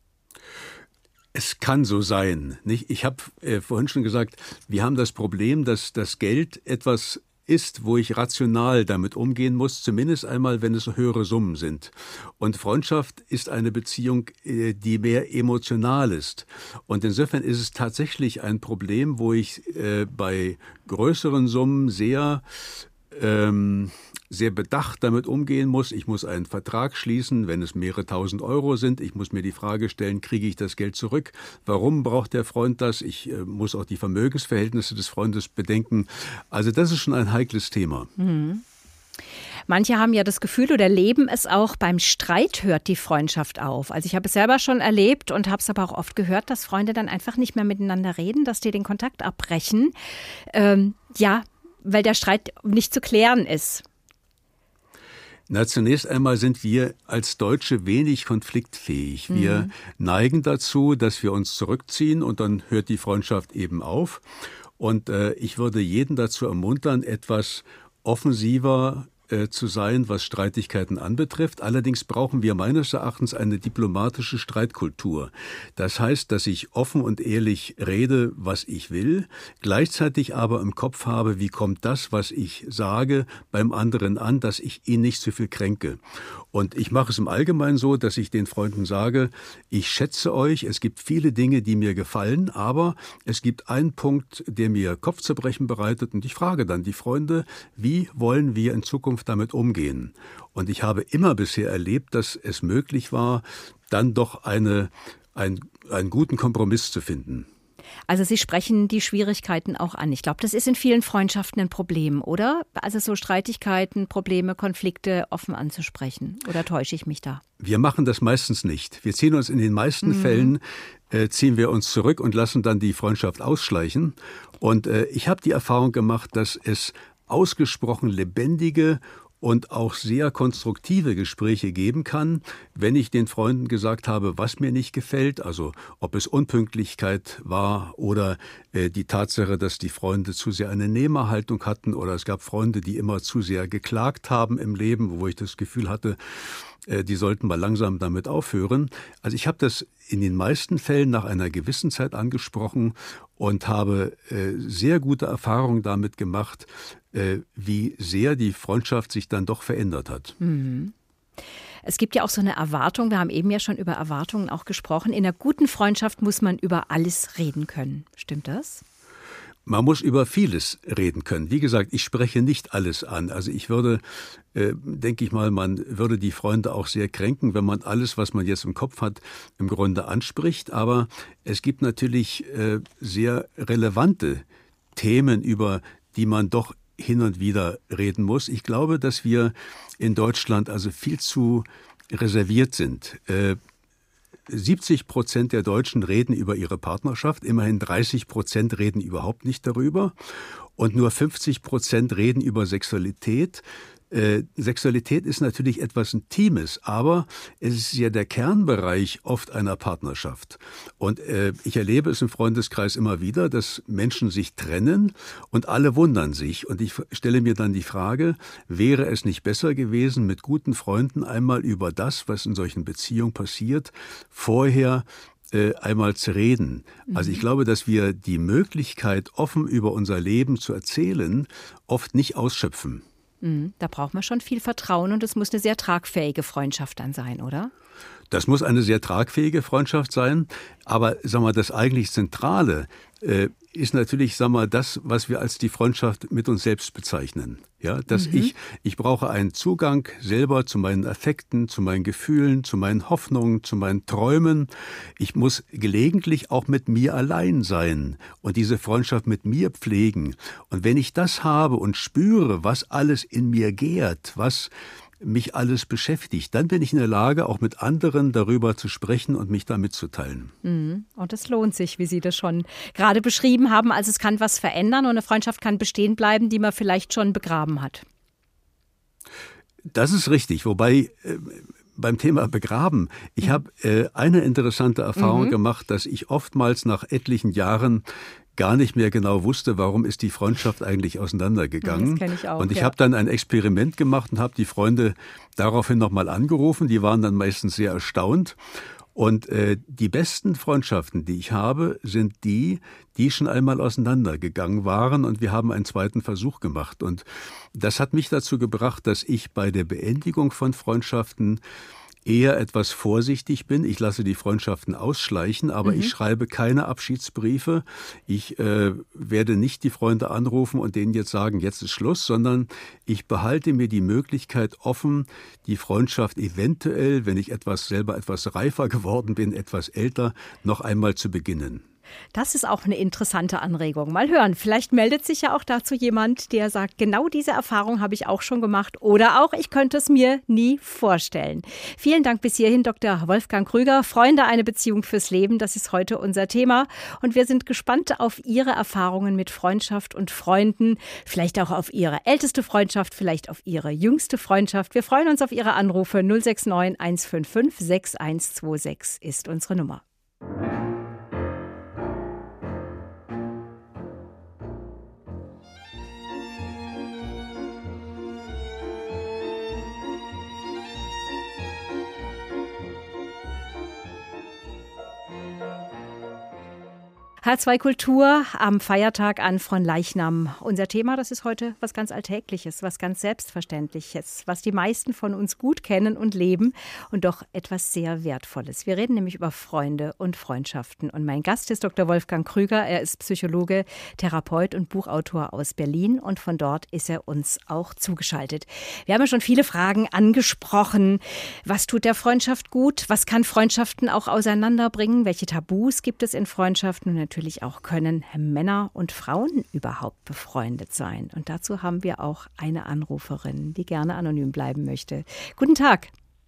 Es kann so sein. Nicht? Ich habe äh, vorhin schon gesagt, wir haben das Problem, dass das Geld etwas ist, wo ich rational damit umgehen muss, zumindest einmal, wenn es höhere Summen sind. Und Freundschaft ist eine Beziehung, die mehr emotional ist. Und insofern ist es tatsächlich ein Problem, wo ich äh, bei größeren Summen sehr ähm, sehr bedacht damit umgehen muss. Ich muss einen Vertrag schließen, wenn es mehrere tausend Euro sind. Ich muss mir die Frage stellen, kriege ich das Geld zurück? Warum braucht der Freund das? Ich äh, muss auch die Vermögensverhältnisse des Freundes bedenken. Also das ist schon ein heikles Thema. Mhm. Manche haben ja das Gefühl oder leben es auch, beim Streit hört die Freundschaft auf. Also ich habe es selber schon erlebt und habe es aber auch oft gehört, dass Freunde dann einfach nicht mehr miteinander reden, dass die den Kontakt abbrechen. Ähm, ja, weil der Streit nicht zu klären ist. Na, zunächst einmal sind wir als Deutsche wenig konfliktfähig. Wir mhm. neigen dazu, dass wir uns zurückziehen und dann hört die Freundschaft eben auf. Und äh, ich würde jeden dazu ermuntern, etwas offensiver äh, zu sein, was Streitigkeiten anbetrifft. Allerdings brauchen wir meines Erachtens eine diplomatische Streitkultur. Das heißt, dass ich offen und ehrlich rede, was ich will, gleichzeitig aber im Kopf habe, wie kommt das, was ich sage, beim anderen an, dass ich ihn nicht zu viel kränke. Und ich mache es im Allgemeinen so, dass ich den Freunden sage, ich schätze euch, es gibt viele Dinge, die mir gefallen, aber es gibt einen Punkt, der mir Kopfzerbrechen bereitet und ich frage dann die Freunde, wie wollen wir in Zukunft damit umgehen? Und ich habe immer bisher erlebt, dass es möglich war, dann doch eine, ein, einen guten Kompromiss zu finden. Also Sie sprechen die Schwierigkeiten auch an. Ich glaube, das ist in vielen Freundschaften ein Problem, oder? Also so Streitigkeiten, Probleme, Konflikte offen anzusprechen. Oder täusche ich mich da? Wir machen das meistens nicht. Wir ziehen uns in den meisten mhm. Fällen, äh, ziehen wir uns zurück und lassen dann die Freundschaft ausschleichen. Und äh, ich habe die Erfahrung gemacht, dass es ausgesprochen lebendige und auch sehr konstruktive Gespräche geben kann, wenn ich den Freunden gesagt habe, was mir nicht gefällt, also ob es Unpünktlichkeit war oder äh, die Tatsache, dass die Freunde zu sehr eine Nehmerhaltung hatten oder es gab Freunde, die immer zu sehr geklagt haben im Leben, wo ich das Gefühl hatte, äh, die sollten mal langsam damit aufhören. Also ich habe das in den meisten Fällen nach einer gewissen Zeit angesprochen und habe äh, sehr gute Erfahrungen damit gemacht, äh, wie sehr die Freundschaft sich dann doch verändert hat. Mhm. Es gibt ja auch so eine Erwartung, wir haben eben ja schon über Erwartungen auch gesprochen. In einer guten Freundschaft muss man über alles reden können. Stimmt das? Man muss über vieles reden können. Wie gesagt, ich spreche nicht alles an. Also ich würde, äh, denke ich mal, man würde die Freunde auch sehr kränken, wenn man alles, was man jetzt im Kopf hat, im Grunde anspricht. Aber es gibt natürlich äh, sehr relevante Themen, über die man doch hin und wieder reden muss. Ich glaube, dass wir in Deutschland also viel zu reserviert sind. Äh, siebzig Prozent der Deutschen reden über ihre Partnerschaft, immerhin dreißig Prozent reden überhaupt nicht darüber und nur fünfzig Prozent reden über Sexualität. Äh, Sexualität ist natürlich etwas Intimes, aber es ist ja der Kernbereich oft einer Partnerschaft. Und äh, ich erlebe es im Freundeskreis immer wieder, dass Menschen sich trennen und alle wundern sich. Und ich stelle mir dann die Frage, wäre es nicht besser gewesen, mit guten Freunden einmal über das, was in solchen Beziehungen passiert, vorher äh, einmal zu reden. Mhm. Also ich glaube, dass wir die Möglichkeit, offen über unser Leben zu erzählen, oft nicht ausschöpfen. Da braucht man schon viel Vertrauen und es muss eine sehr tragfähige Freundschaft dann sein, oder? Das muss eine sehr tragfähige Freundschaft sein, aber sag mal, das eigentlich Zentrale äh, ist natürlich, sag mal, das, was wir als die Freundschaft mit uns selbst bezeichnen. Ja, dass mhm. ich, ich brauche einen Zugang selber zu meinen Affekten, zu meinen Gefühlen, zu meinen Hoffnungen, zu meinen Träumen. Ich muss gelegentlich auch mit mir allein sein und diese Freundschaft mit mir pflegen. Und wenn ich das habe und spüre, was alles in mir gärt, was mich alles beschäftigt, dann bin ich in der Lage, auch mit anderen darüber zu sprechen und mich da mitzuteilen. Und es lohnt sich, wie Sie das schon gerade beschrieben haben. Also es kann was verändern und eine Freundschaft kann bestehen bleiben, die man vielleicht schon begraben hat. Das ist richtig, wobei äh, beim Thema Begraben, ich mhm. habe äh, eine interessante Erfahrung mhm. gemacht, dass ich oftmals nach etlichen Jahren gar nicht mehr genau wusste, warum ist die Freundschaft eigentlich auseinandergegangen. Das kenn ich auch, und ich ja. habe dann ein Experiment gemacht und habe die Freunde daraufhin nochmal angerufen. Die waren dann meistens sehr erstaunt. Und äh, die besten Freundschaften, die ich habe, sind die, die schon einmal auseinandergegangen waren und wir haben einen zweiten Versuch gemacht. Und das hat mich dazu gebracht, dass ich bei der Beendigung von Freundschaften eher etwas vorsichtig bin. Ich lasse die Freundschaften ausschleichen, aber mhm. ich schreibe keine Abschiedsbriefe. Ich äh, werde nicht die Freunde anrufen und denen jetzt sagen, jetzt ist Schluss, sondern ich behalte mir die Möglichkeit offen, die Freundschaft eventuell, wenn ich etwas selber etwas reifer geworden bin, etwas älter, noch einmal zu beginnen. Das ist auch eine interessante Anregung. Mal hören, vielleicht meldet sich ja auch dazu jemand, der sagt, genau diese Erfahrung habe ich auch schon gemacht oder auch, ich könnte es mir nie vorstellen. Vielen Dank bis hierhin, Doktor Wolfgang Krüger. Freunde, eine Beziehung fürs Leben, das ist heute unser Thema. Und wir sind gespannt auf Ihre Erfahrungen mit Freundschaft und Freunden, vielleicht auch auf Ihre älteste Freundschaft, vielleicht auf Ihre jüngste Freundschaft. Wir freuen uns auf Ihre Anrufe. null sechs neun eins fünf fünf sechs eins zwei sechs ist unsere Nummer. H zwei Kultur am Feiertag an Fronleichnam. Unser Thema, das ist heute was ganz Alltägliches, was ganz Selbstverständliches, was die meisten von uns gut kennen und leben und doch etwas sehr Wertvolles. Wir reden nämlich über Freunde und Freundschaften. Und mein Gast ist Doktor Wolfgang Krüger. Er ist Psychologe, Therapeut und Buchautor aus Berlin und von dort ist er uns auch zugeschaltet. Wir haben ja schon viele Fragen angesprochen. Was tut der Freundschaft gut? Was kann Freundschaften auch auseinanderbringen? Welche Tabus gibt es in Freundschaften? Und natürlich auch, können Männer und Frauen überhaupt befreundet sein? Und dazu haben wir auch eine Anruferin, die gerne anonym bleiben möchte. Guten Tag.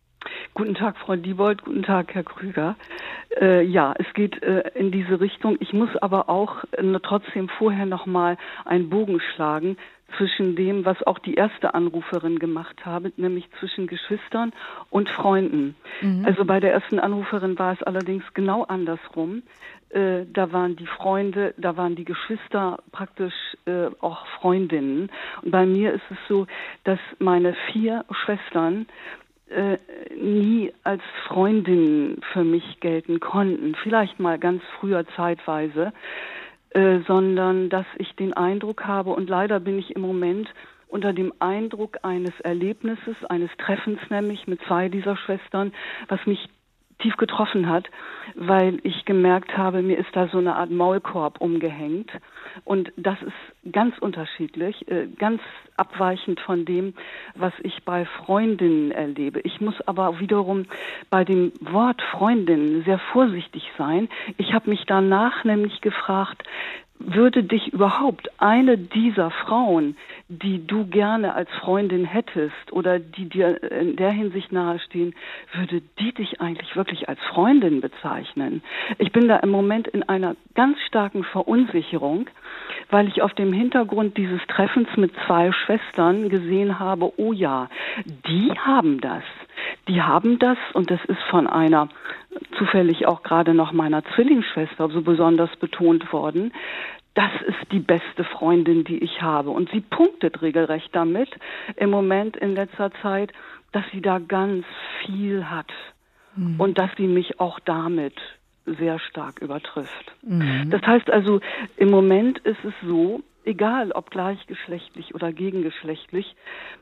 Guten Tag, Frau Diebold. Guten Tag, Herr Krüger. Äh, ja, es geht äh, in diese Richtung. Ich muss aber auch äh, trotzdem vorher noch mal einen Bogen schlagen zwischen dem, was auch die erste Anruferin gemacht habe, nämlich zwischen Geschwistern und Freunden. Mhm. Also bei der ersten Anruferin war es allerdings genau andersrum. Äh, da waren die Freunde, da waren die Geschwister praktisch äh, auch Freundinnen. Und bei mir ist es so, dass meine vier Schwestern äh, nie als Freundinnen für mich gelten konnten. Vielleicht mal ganz früher zeitweise, äh, sondern dass ich den Eindruck habe, und leider bin ich im Moment unter dem Eindruck eines Erlebnisses, eines Treffens nämlich mit zwei dieser Schwestern, was mich tief getroffen hat, weil ich gemerkt habe, mir ist da so eine Art Maulkorb umgehängt. Und das ist ganz unterschiedlich, ganz abweichend von dem, was ich bei Freundinnen erlebe. Ich muss aber wiederum bei dem Wort Freundin sehr vorsichtig sein. Ich habe mich danach nämlich gefragt, würde dich überhaupt eine dieser Frauen, die du gerne als Freundin hättest oder die dir in der Hinsicht nahestehen, würde die dich eigentlich wirklich als Freundin bezeichnen? Ich bin da im Moment in einer ganz starken Verunsicherung, weil ich auf dem Hintergrund dieses Treffens mit zwei Schwestern gesehen habe, oh ja, die haben das. Die haben das, und das ist von einer, zufällig auch gerade noch meiner Zwillingsschwester so besonders betont worden, das ist die beste Freundin, die ich habe. Und sie punktet regelrecht damit im Moment in letzter Zeit, dass sie da ganz viel hat mhm. und dass sie mich auch damit sehr stark übertrifft. Mhm. Das heißt also, im Moment ist es so, egal ob gleichgeschlechtlich oder gegengeschlechtlich,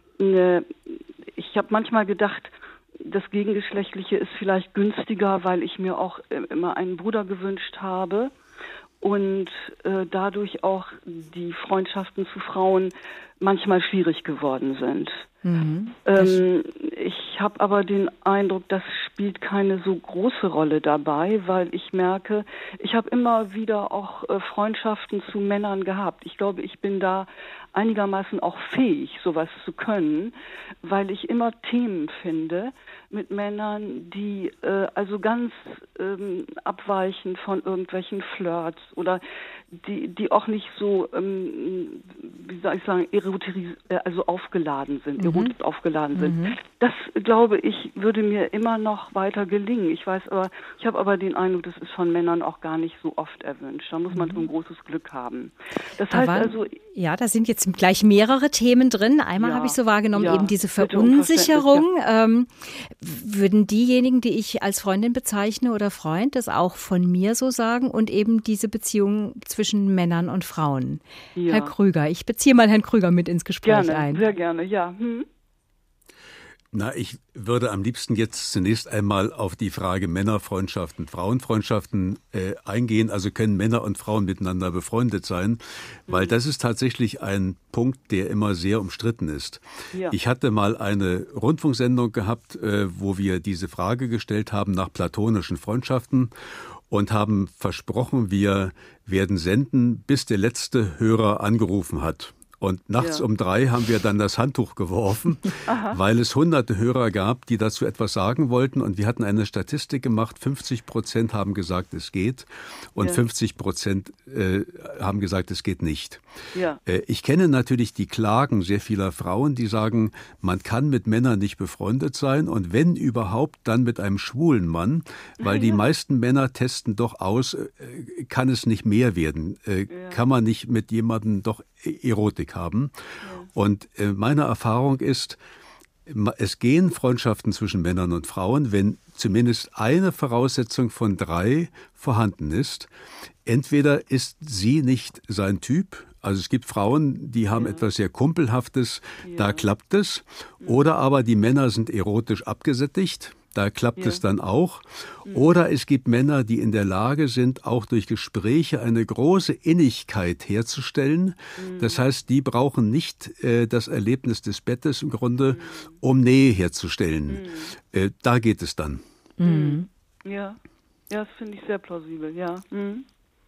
ne, ich habe manchmal gedacht, das Gegengeschlechtliche ist vielleicht günstiger, weil ich mir auch immer einen Bruder gewünscht habe und äh, dadurch auch die Freundschaften zu Frauen manchmal schwierig geworden sind. Mhm. Ähm, ich habe aber den Eindruck, das spielt keine so große Rolle dabei, weil ich merke, ich habe immer wieder auch äh, Freundschaften zu Männern gehabt. Ich glaube, ich bin da einigermaßen auch fähig, sowas zu können, weil ich immer Themen finde mit Männern, die äh, also ganz ähm, abweichen von irgendwelchen Flirts oder die die auch nicht so, ähm, wie soll ich sagen, eroteris- also aufgeladen sind, mhm. erotisch aufgeladen sind. Mhm. Das, glaube ich, würde mir immer noch weiter gelingen. Ich weiß aber, ich habe aber den Eindruck, das ist von Männern auch gar nicht so oft erwünscht. Da muss man mhm. so ein großes Glück haben. Das da heißt waren, also... Ja, da sind jetzt gleich mehrere Themen drin. Einmal ja, habe ich so wahrgenommen, ja, eben diese Verunsicherung. Ja. Ähm, würden diejenigen, die ich als Freundin bezeichne oder Freund, das auch von mir so sagen? Und eben diese Beziehung zwischen Männern und Frauen. Ja. Herr Krüger, ich beziehe mal Herrn Krüger mit ins Gespräch gerne, ein. Sehr gerne, ja. Hm. Na, ich würde am liebsten jetzt zunächst einmal auf die Frage Männerfreundschaften, Frauenfreundschaften äh, eingehen. Also können Männer und Frauen miteinander befreundet sein? Weil das ist tatsächlich ein Punkt, der immer sehr umstritten ist. Ja. Ich hatte mal eine Rundfunksendung gehabt, äh, wo wir diese Frage gestellt haben nach platonischen Freundschaften. und haben versprochen, wir werden senden, bis der letzte Hörer angerufen hat. Und nachts ja. um drei haben wir dann das Handtuch geworfen, weil es hunderte Hörer gab, die dazu etwas sagen wollten. Und wir hatten eine Statistik gemacht, fünfzig Prozent haben gesagt, es geht und ja. fünfzig Prozent äh, haben gesagt, es geht nicht. Ja. Äh, ich kenne natürlich die Klagen sehr vieler Frauen, die sagen, man kann mit Männern nicht befreundet sein und wenn überhaupt, dann mit einem schwulen Mann, weil ja. die meisten Männer testen doch aus, äh, kann es nicht mehr werden, äh, ja. kann man nicht mit jemandem doch Erotik haben. Ja. Und äh, meine Erfahrung ist, es gehen Freundschaften zwischen Männern und Frauen, wenn zumindest eine Voraussetzung von drei vorhanden ist. Entweder ist sie nicht sein Typ, also es gibt Frauen, die haben ja. etwas sehr Kumpelhaftes, ja. da klappt es. Oder aber die Männer sind erotisch abgesättigt. Da klappt ja. es dann auch. Oder es gibt Männer, die in der Lage sind, auch durch Gespräche eine große Innigkeit herzustellen. Mhm. Das heißt, die brauchen nicht äh, das Erlebnis des Bettes im Grunde, mhm. um Nähe herzustellen. Mhm. Äh, da geht es dann. Mhm. Ja, ja, das finde ich sehr plausibel, ja. Mhm.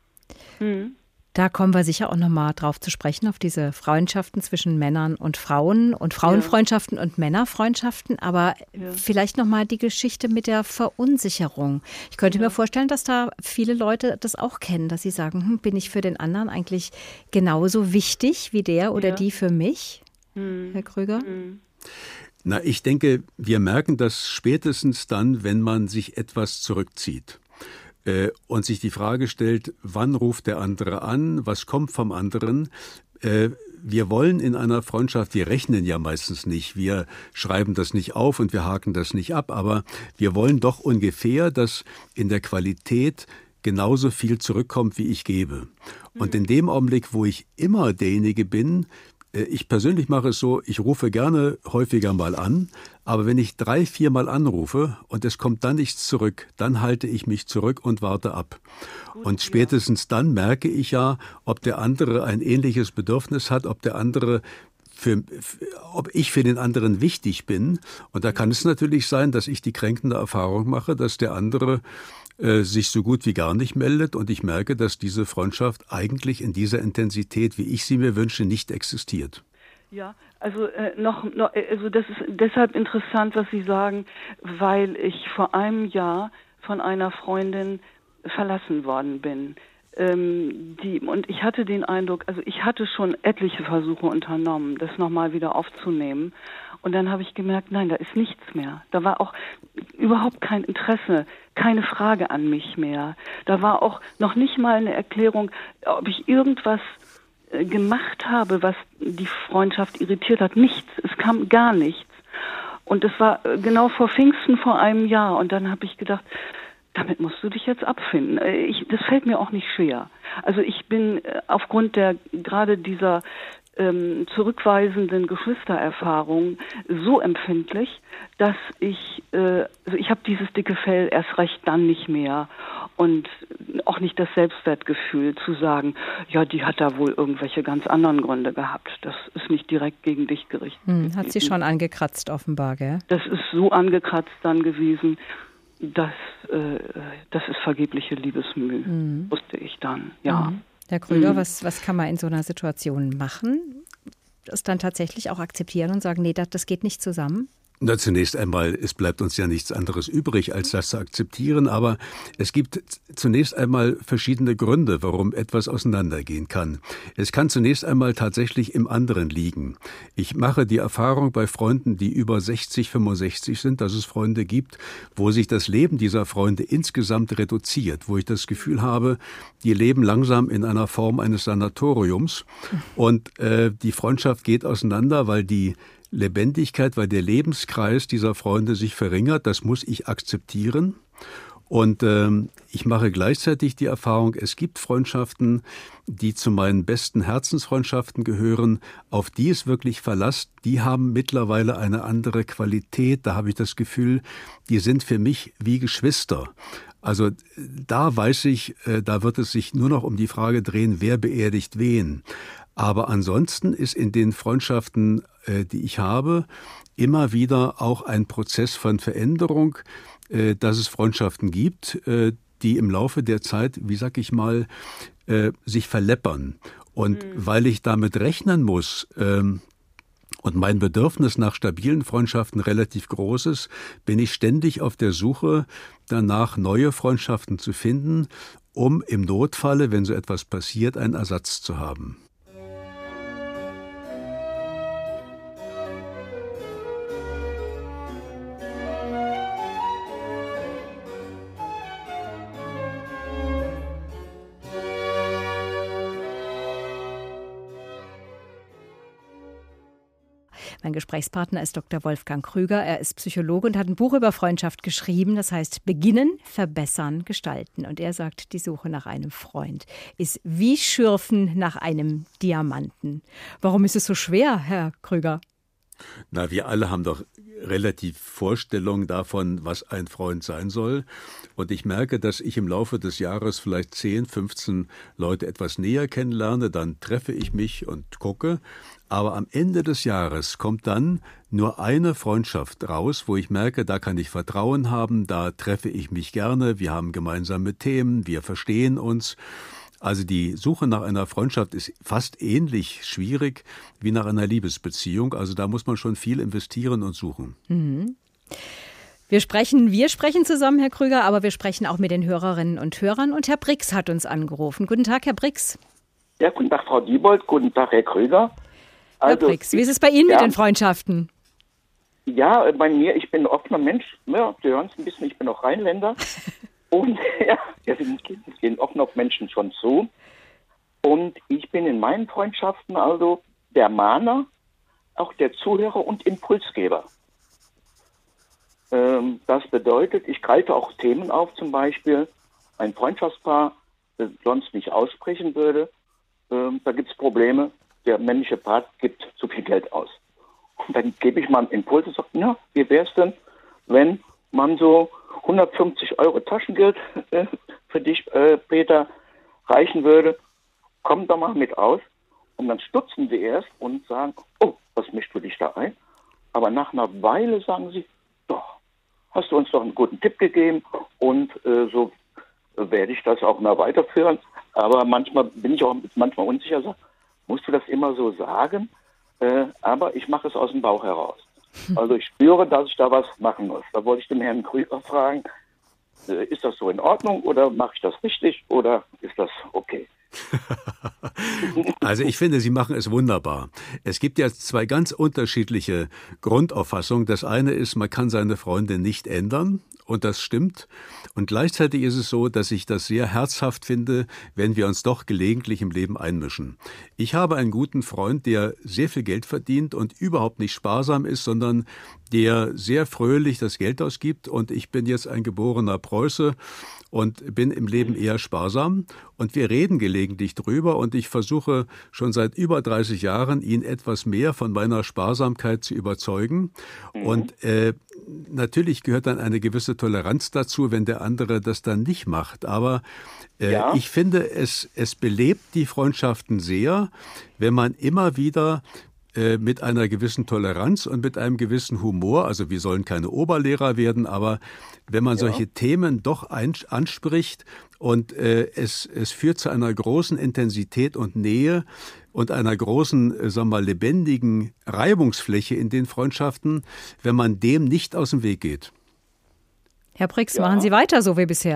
Mhm. Da kommen wir sicher auch nochmal drauf zu sprechen, auf diese Freundschaften zwischen Männern und Frauen und Frauenfreundschaften ja. und Männerfreundschaften. Aber ja. vielleicht nochmal die Geschichte mit der Verunsicherung. Ich könnte ja. mir vorstellen, dass da viele Leute das auch kennen, dass sie sagen, hm, bin ich für den anderen eigentlich genauso wichtig wie der oder ja. die für mich, hm. Herr Krüger? Hm. Na, ich denke, wir merken das spätestens dann, wenn man sich etwas zurückzieht. Und sich die Frage stellt, wann ruft der andere an, was kommt vom anderen? Wir wollen in einer Freundschaft, wir rechnen ja meistens nicht, wir schreiben das nicht auf und wir haken das nicht ab, aber wir wollen doch ungefähr, dass in der Qualität genauso viel zurückkommt, wie ich gebe. Und in dem Augenblick, wo ich immer derjenige bin, ich persönlich mache es so, ich rufe gerne häufiger mal an, aber wenn ich drei, vier Mal anrufe und es kommt dann nichts zurück, dann halte ich mich zurück und warte ab. Gut, und spätestens ja. dann merke ich ja, ob der andere ein ähnliches Bedürfnis hat, ob der andere Für, für, ob ich für den anderen wichtig bin. Und da kann es natürlich sein, dass ich die kränkende Erfahrung mache, dass der andere äh, sich so gut wie gar nicht meldet und ich merke, dass diese Freundschaft eigentlich in dieser Intensität, wie ich sie mir wünsche, nicht existiert. Ja, also äh, noch, noch, also das ist deshalb interessant, was Sie sagen, weil ich vor einem Jahr von einer Freundin verlassen worden bin. Ähm, die, und ich hatte den Eindruck, also ich hatte schon etliche Versuche unternommen, das nochmal wieder aufzunehmen. Und dann habe ich gemerkt, nein, da ist nichts mehr. Da war auch überhaupt kein Interesse, keine Frage an mich mehr. Da war auch noch nicht mal eine Erklärung, ob ich irgendwas äh, gemacht habe, was die Freundschaft irritiert hat. Nichts, es kam gar nichts. Und das war äh, genau vor Pfingsten vor einem Jahr. Und dann habe ich gedacht, damit musst du dich jetzt abfinden. Ich, das fällt mir auch nicht schwer. Also ich bin aufgrund der gerade dieser ähm, zurückweisenden Geschwistererfahrung so empfindlich, dass ich, äh, also ich habe dieses dicke Fell erst recht dann nicht mehr und auch nicht das Selbstwertgefühl zu sagen, ja, die hat da wohl irgendwelche ganz anderen Gründe gehabt. Das ist nicht direkt gegen dich gerichtet. Hm, hat sie schon angekratzt offenbar, gell? Das ist so angekratzt dann gewesen. Das, äh, das ist vergebliche Liebesmüh, mhm. wusste ich dann, ja. Mhm. Herr Krüger, mhm. was, was kann man in so einer Situation machen? Das dann tatsächlich auch akzeptieren und sagen, nee, das, das geht nicht zusammen? Na, zunächst einmal, es bleibt uns ja nichts anderes übrig, als das zu akzeptieren. Aber es gibt zunächst einmal verschiedene Gründe, warum etwas auseinandergehen kann. Es kann zunächst einmal tatsächlich im anderen liegen. Ich mache die Erfahrung bei Freunden, die über sechzig, fünfundsechzig sind, dass es Freunde gibt, wo sich das Leben dieser Freunde insgesamt reduziert, wo ich das Gefühl habe, die leben langsam in einer Form eines Sanatoriums. Und äh, die Freundschaft geht auseinander, weil die Lebendigkeit, weil der Lebenskreis dieser Freunde sich verringert, das muss ich akzeptieren. Und ähm, ich mache gleichzeitig die Erfahrung, es gibt Freundschaften, die zu meinen besten Herzensfreundschaften gehören, auf die es wirklich Verlass, die haben mittlerweile eine andere Qualität. Da habe ich das Gefühl, die sind für mich wie Geschwister. Also da weiß ich, äh, da wird es sich nur noch um die Frage drehen, wer beerdigt wen. Aber ansonsten ist in den Freundschaften, äh, die ich habe, immer wieder auch ein Prozess von Veränderung, äh, dass es Freundschaften gibt, äh, die im Laufe der Zeit, wie sag ich mal, äh, sich verleppern. Und mhm. weil ich damit rechnen muss, ähm, und mein Bedürfnis nach stabilen Freundschaften relativ groß ist, bin ich ständig auf der Suche danach, neue Freundschaften zu finden, um im Notfalle, wenn so etwas passiert, einen Ersatz zu haben. Mein Gesprächspartner ist Doktor Wolfgang Krüger. Er ist Psychologe und hat ein Buch über Freundschaft geschrieben. Das heißt Beginnen, Verbessern, Gestalten. Und er sagt, die Suche nach einem Freund ist wie Schürfen nach einem Diamanten. Warum ist es so schwer, Herr Krüger? Na, wir alle haben doch relativ Vorstellungen davon, was ein Freund sein soll. Und ich merke, dass ich im Laufe des Jahres vielleicht zehn, fünfzehn Leute etwas näher kennenlerne. Dann treffe ich mich und gucke. Aber am Ende des Jahres kommt dann nur eine Freundschaft raus, wo ich merke, da kann ich Vertrauen haben, da treffe ich mich gerne, wir haben gemeinsame Themen, wir verstehen uns. Also die Suche nach einer Freundschaft ist fast ähnlich schwierig wie nach einer Liebesbeziehung. Also da muss man schon viel investieren und suchen. Mhm. Wir sprechen, wir sprechen zusammen, Herr Krüger, aber wir sprechen auch mit den Hörerinnen und Hörern. Und Herr Brix hat uns angerufen. Guten Tag, Herr Brix. Ja, guten Tag, Frau Diebold. Guten Tag, Herr Krüger. Also, Herr Brix, wie ist es bei Ihnen ja, mit den Freundschaften? Ja, bei mir, ich bin ein offener Mensch. Ja, Sie hören es ein bisschen, ich bin auch Rheinländer. Und ja, wir gehen offen auf Menschen schon zu. Und ich bin in meinen Freundschaften also der Mahner, auch der Zuhörer und Impulsgeber. Ähm, das bedeutet, ich greife auch Themen auf, zum Beispiel ein Freundschaftspaar, das sonst nicht aussprechen würde. Ähm, da gibt es Probleme. Der männliche Part gibt zu viel Geld aus. Und dann gebe ich mal einen Impuls und sage, na, wie wäre es denn, wenn man so hundertfünfzig Euro Taschengeld äh, für dich, äh, Peter, reichen würde? Komm doch mal mit aus. Und dann stutzen sie erst und sagen, oh, was mischst du dich da ein? Aber nach einer Weile sagen sie, doch, hast du uns doch einen guten Tipp gegeben und äh, so werde ich das auch mal weiterführen. Aber manchmal bin ich auch manchmal unsicher, sage, musst du das immer so sagen? Äh, aber ich mache es aus dem Bauch heraus. Also ich spüre, dass ich da was machen muss. Da wollte ich den Herrn Krüger fragen, äh, ist das so in Ordnung oder mache ich das richtig oder ist das okay? Also ich finde, Sie machen es wunderbar. Es gibt ja zwei ganz unterschiedliche Grundauffassungen. Das eine ist, man kann seine Freunde nicht ändern. Und das stimmt. Und gleichzeitig ist es so, dass ich das sehr herzhaft finde, wenn wir uns doch gelegentlich im Leben einmischen. Ich habe einen guten Freund, der sehr viel Geld verdient und überhaupt nicht sparsam ist, sondern der sehr fröhlich das Geld ausgibt. Und ich bin jetzt ein geborener Preuße und bin im Leben eher sparsam. Und wir reden gelegentlich drüber und ich versuche schon seit über dreißig Jahren, ihn etwas mehr von meiner Sparsamkeit zu überzeugen. Mhm. Und äh, natürlich gehört dann eine gewisse Toleranz dazu, wenn der andere das dann nicht macht. Aber äh, ja. ich finde, es, es belebt die Freundschaften sehr, wenn man immer wieder äh, mit einer gewissen Toleranz und mit einem gewissen Humor, also wir sollen keine Oberlehrer werden, aber wenn man ja. solche Themen doch ein, anspricht und äh, es, es führt zu einer großen Intensität und Nähe und einer großen, äh, sagen wir mal, lebendigen Reibungsfläche in den Freundschaften, wenn man dem nicht aus dem Weg geht. Herr Brix, ja. machen Sie weiter so wie bisher.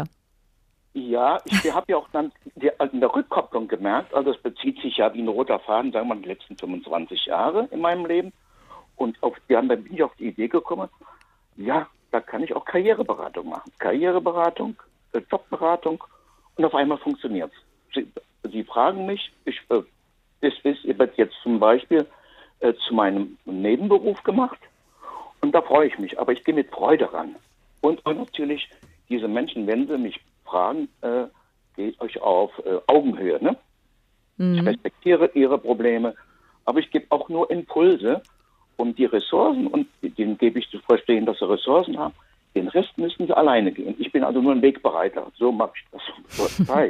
Ja, ich habe ja auch dann die, in der Rückkopplung gemerkt, also es bezieht sich ja wie ein roter Faden, sagen wir mal, die letzten fünfundzwanzig Jahre in meinem Leben. Und auf, ja, dann bin ich auf die Idee gekommen, ja, da kann ich auch Karriereberatung machen. Karriereberatung, äh, Jobberatung und auf einmal funktioniert es. Sie, Sie fragen mich, ich äh, das ist jetzt zum Beispiel äh, zu meinem Nebenberuf gemacht und da freue ich mich, aber ich gehe mit Freude ran. Und, und natürlich, diese Menschen, wenn sie mich fragen, äh, geht euch auf äh, Augenhöhe. Ne? Mhm. Ich respektiere ihre Probleme, aber ich gebe auch nur Impulse und die Ressourcen, und denen gebe ich zu verstehen, dass sie Ressourcen haben, den Rest müssen sie alleine gehen. Ich bin also nur ein Wegbereiter. So mache ich das zur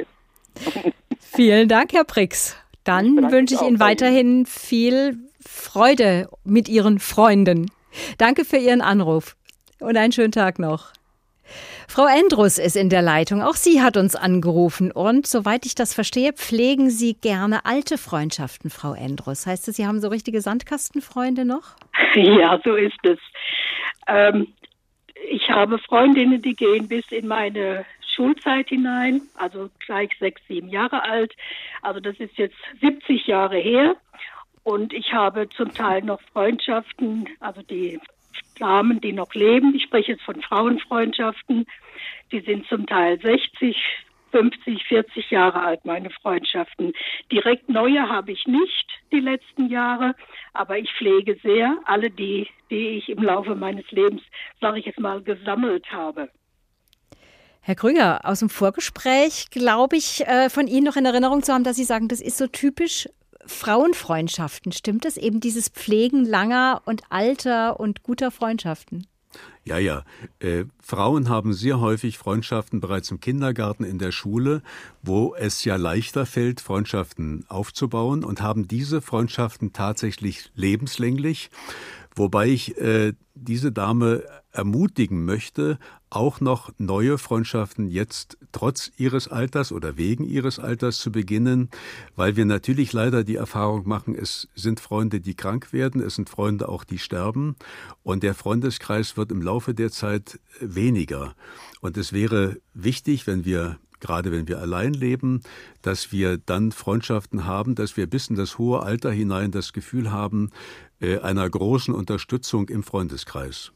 Vielen Dank, Herr Brix. Dann wünsche ich Ihnen weiterhin viel Freude mit Ihren Freunden. Danke für Ihren Anruf und einen schönen Tag noch. Frau Endrus ist in der Leitung. Auch sie hat uns angerufen. Und soweit ich das verstehe, pflegen Sie gerne alte Freundschaften, Frau Endrus. Heißt das, Sie haben so richtige Sandkastenfreunde noch? Ja, so ist es. Ähm, ich habe Freundinnen, die gehen bis in meine Schulzeit hinein, also gleich sechs, sieben Jahre alt. Also das ist jetzt siebzig Jahre her. Und ich habe zum Teil noch Freundschaften, also die Damen, die noch leben. Ich spreche jetzt von Frauenfreundschaften. Die sind zum Teil sechzig, fünfzig, vierzig Jahre alt, meine Freundschaften. Direkt neue habe ich nicht die letzten Jahre, aber ich pflege sehr alle die, die ich im Laufe meines Lebens, sage ich jetzt mal, gesammelt habe. Herr Krüger, aus dem Vorgespräch glaube ich, äh, von Ihnen noch in Erinnerung zu haben, dass Sie sagen, das ist so typisch Frauenfreundschaften. Stimmt das, eben dieses Pflegen langer und alter und guter Freundschaften? Ja, ja. Äh, Frauen haben sehr häufig Freundschaften bereits im Kindergarten, in der Schule, wo es ja leichter fällt, Freundschaften aufzubauen, und haben diese Freundschaften tatsächlich lebenslänglich. Wobei ich äh, diese Dame ermutigen möchte, auch noch neue Freundschaften jetzt trotz ihres Alters oder wegen ihres Alters zu beginnen, weil wir natürlich leider die Erfahrung machen, es sind Freunde, die krank werden, es sind Freunde auch, die sterben, und der Freundeskreis wird im Laufe der Zeit weniger. Und es wäre wichtig, wenn wir gerade wenn wir allein leben, dass wir dann Freundschaften haben, dass wir bis in das hohe Alter hinein das Gefühl haben, äh, einer großen Unterstützung im Freundeskreis.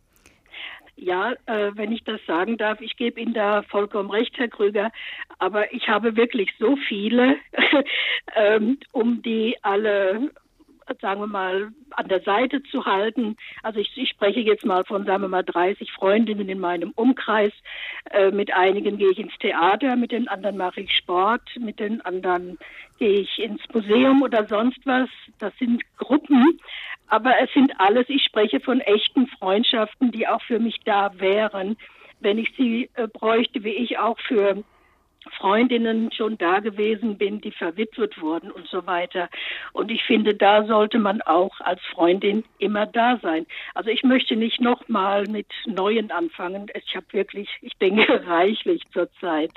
Ja, äh, wenn ich das sagen darf, ich gebe Ihnen da vollkommen recht, Herr Krüger, aber ich habe wirklich so viele, ähm, um die alle, sagen wir mal, an der Seite zu halten. Also ich, ich spreche jetzt mal von, sagen wir mal, dreißig Freundinnen in meinem Umkreis. Äh, mit einigen gehe ich ins Theater, mit den anderen mache ich Sport, mit den anderen gehe ich ins Museum oder sonst was. Das sind Gruppen, aber es sind alles, ich spreche von echten Freundschaften, die auch für mich da wären, wenn ich sie äh, bräuchte, wie ich auch für Freundinnen schon da gewesen bin, die verwitwet wurden und so weiter. Und ich finde, da sollte man auch als Freundin immer da sein. Also ich möchte nicht nochmal mit Neuen anfangen. Ich habe wirklich, ich denke, reichlich zur Zeit.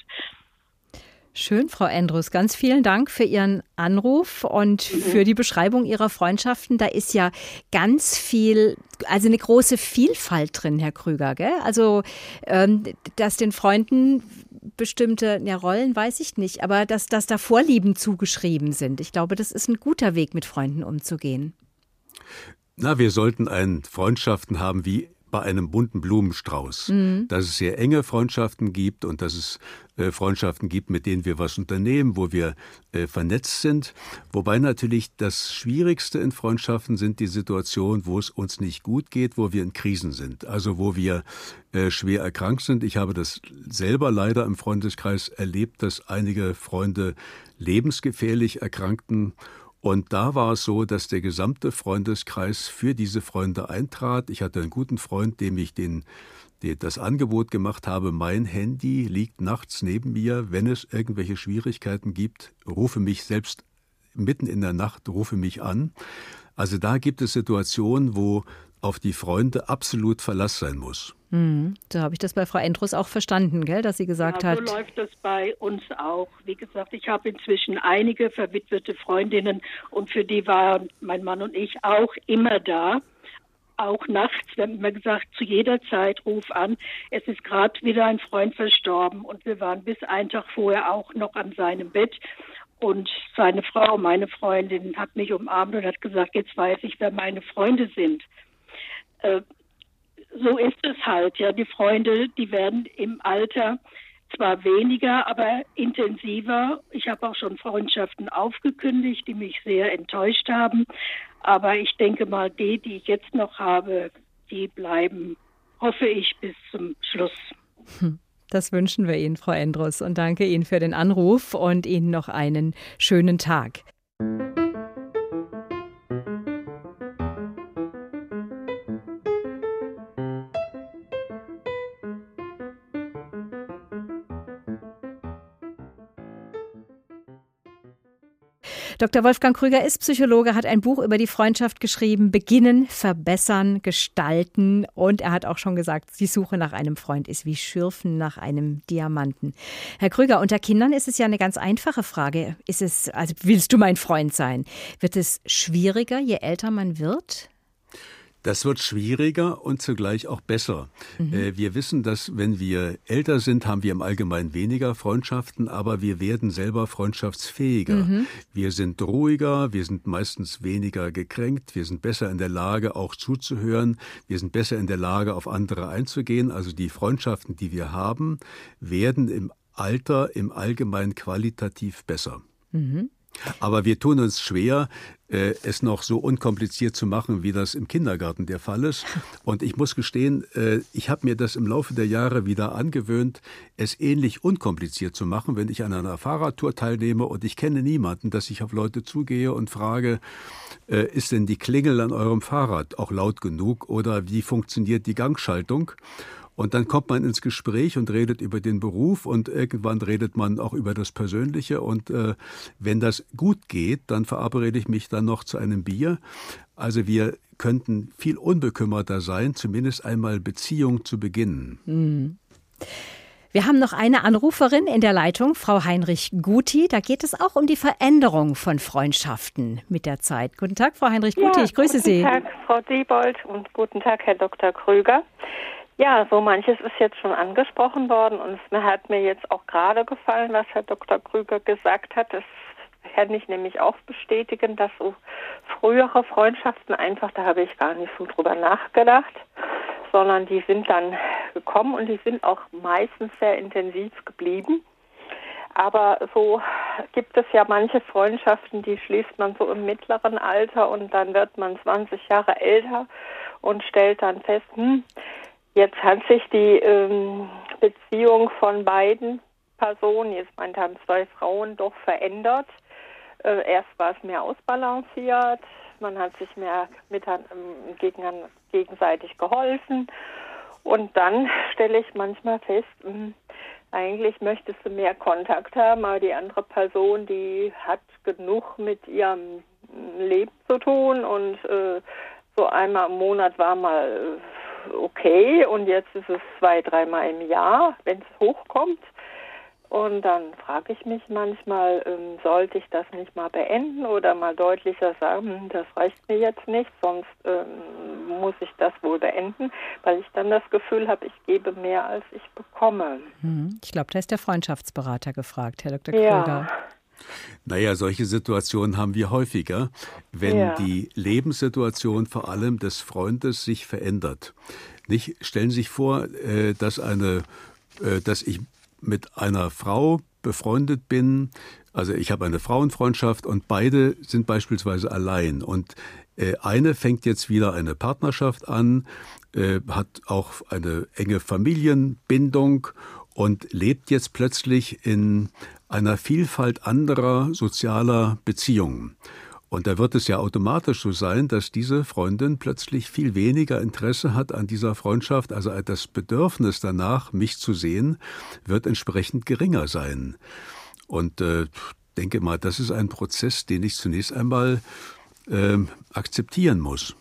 Schön, Frau Endrus. Ganz vielen Dank für Ihren Anruf und mhm. für die Beschreibung Ihrer Freundschaften. Da ist ja ganz viel, also eine große Vielfalt drin, Herr Krüger, gell? Also, ähm, dass den Freunden bestimmte ja, Rollen, weiß ich nicht, aber dass, dass da Vorlieben zugeschrieben sind. Ich glaube, das ist ein guter Weg, mit Freunden umzugehen. Na, wir sollten ein Freundschaften haben wie bei einem bunten Blumenstrauß, mhm. dass es sehr enge Freundschaften gibt und dass es äh, Freundschaften gibt, mit denen wir was unternehmen, wo wir äh, vernetzt sind. Wobei natürlich das Schwierigste in Freundschaften sind die Situationen, wo es uns nicht gut geht, wo wir in Krisen sind, also wo wir äh, schwer erkrankt sind. Ich habe das selber leider im Freundeskreis erlebt, dass einige Freunde lebensgefährlich erkrankten. Und da war es so, dass der gesamte Freundeskreis für diese Freunde eintrat. Ich hatte einen guten Freund, dem ich den, den, das Angebot gemacht habe, mein Handy liegt nachts neben mir. Wenn es irgendwelche Schwierigkeiten gibt, rufe mich selbst mitten in der Nacht, rufe mich an. Also da gibt es Situationen, wo auf die Freunde absolut Verlass sein muss. Mhm. So habe ich das bei Frau Endrus auch verstanden, gell, dass sie gesagt ja, hat. So läuft das bei uns auch. Wie gesagt, ich habe inzwischen einige verwitwete Freundinnen und für die waren mein Mann und ich auch immer da. Auch nachts, wir haben immer gesagt, zu jeder Zeit ruf an. Es ist gerade wieder ein Freund verstorben und wir waren bis einen Tag vorher auch noch an seinem Bett. Und seine Frau, meine Freundin, hat mich umarmt und hat gesagt, jetzt weiß ich, wer meine Freunde sind. Äh, so ist es halt, ja. Die Freunde, die werden im Alter zwar weniger, aber intensiver. Ich habe auch schon Freundschaften aufgekündigt, die mich sehr enttäuscht haben. Aber ich denke mal, die, die ich jetzt noch habe, die bleiben, hoffe ich, bis zum Schluss. Das wünschen wir Ihnen, Frau Endrus. Und danke Ihnen für den Anruf und Ihnen noch einen schönen Tag. Doktor Wolfgang Krüger ist Psychologe, hat ein Buch über die Freundschaft geschrieben, Beginnen, Verbessern, Gestalten. Und er hat auch schon gesagt, die Suche nach einem Freund ist wie Schürfen nach einem Diamanten. Herr Krüger, unter Kindern ist es ja eine ganz einfache Frage. Ist es, also willst du mein Freund sein? Wird es schwieriger, je älter man wird? Das wird schwieriger und zugleich auch besser. Mhm. Äh, wir wissen, dass wenn wir älter sind, haben wir im Allgemeinen weniger Freundschaften, aber wir werden selber freundschaftsfähiger. Mhm. Wir sind ruhiger, wir sind meistens weniger gekränkt, wir sind besser in der Lage, auch zuzuhören, wir sind besser in der Lage, auf andere einzugehen. Also die Freundschaften, die wir haben, werden im Alter im Allgemeinen qualitativ besser. Mhm. Aber wir tun uns schwer, es noch so unkompliziert zu machen, wie das im Kindergarten der Fall ist. Und ich muss gestehen, ich habe mir das im Laufe der Jahre wieder angewöhnt, es ähnlich unkompliziert zu machen, wenn ich an einer Fahrradtour teilnehme und ich kenne niemanden, dass ich auf Leute zugehe und frage, ist denn die Klingel an eurem Fahrrad auch laut genug oder wie funktioniert die Gangschaltung? Und dann kommt man ins Gespräch und redet über den Beruf und irgendwann redet man auch über das Persönliche. Und äh, wenn das gut geht, dann verabrede ich mich dann noch zu einem Bier. Also wir könnten viel unbekümmerter sein, zumindest einmal Beziehung zu beginnen. Mhm. Wir haben noch eine Anruferin in der Leitung, Frau Heinrich-Guti. Da geht es auch um die Veränderung von Freundschaften mit der Zeit. Guten Tag, Frau Heinrich-Guti, ja, ich grüße Sie. Guten Tag, Frau Diebold, und guten Tag, Herr Doktor Krüger. Ja, so manches ist jetzt schon angesprochen worden und es hat mir jetzt auch gerade gefallen, was Herr Doktor Krüger gesagt hat. Das kann ich nämlich auch bestätigen, dass so frühere Freundschaften einfach, da habe ich gar nicht so drüber nachgedacht, sondern die sind dann gekommen und die sind auch meistens sehr intensiv geblieben. Aber so gibt es ja manche Freundschaften, die schließt man so im mittleren Alter und dann wird man zwanzig Jahre älter und stellt dann fest, hm, jetzt hat sich die ähm, Beziehung von beiden Personen, jetzt meint haben zwei Frauen, doch verändert. Äh, erst war es mehr ausbalanciert, man hat sich mehr mit, ähm, gegen, gegenseitig geholfen und dann stelle ich manchmal fest, mh, eigentlich möchtest du mehr Kontakt haben, aber die andere Person, die hat genug mit ihrem Leben zu tun und äh, so einmal im Monat war mal äh, okay, und jetzt ist es zwei, dreimal im Jahr, wenn es hochkommt. Und dann frage ich mich manchmal, ähm, sollte ich das nicht mal beenden oder mal deutlicher sagen, hm, das reicht mir jetzt nicht, sonst ähm, muss ich das wohl beenden, weil ich dann das Gefühl habe, ich gebe mehr, als ich bekomme. Ich glaube, da ist der Freundschaftsberater gefragt, Herr Doktor Krüger. Ja. Naja, solche Situationen haben wir häufiger, wenn ja. die Lebenssituation vor allem des Freundes sich verändert. Nicht? Stellen Sie sich vor, dass, eine, dass ich mit einer Frau befreundet bin, also ich habe eine Frauenfreundschaft und beide sind beispielsweise allein und eine fängt jetzt wieder eine Partnerschaft an, hat auch eine enge Familienbindung und lebt jetzt plötzlich in einer Vielfalt anderer sozialer Beziehungen. Und da wird es ja automatisch so sein, dass diese Freundin plötzlich viel weniger Interesse hat an dieser Freundschaft, also das Bedürfnis danach, mich zu sehen, wird entsprechend geringer sein. Und äh, denke mal, das ist ein Prozess, den ich zunächst einmal äh, akzeptieren muss.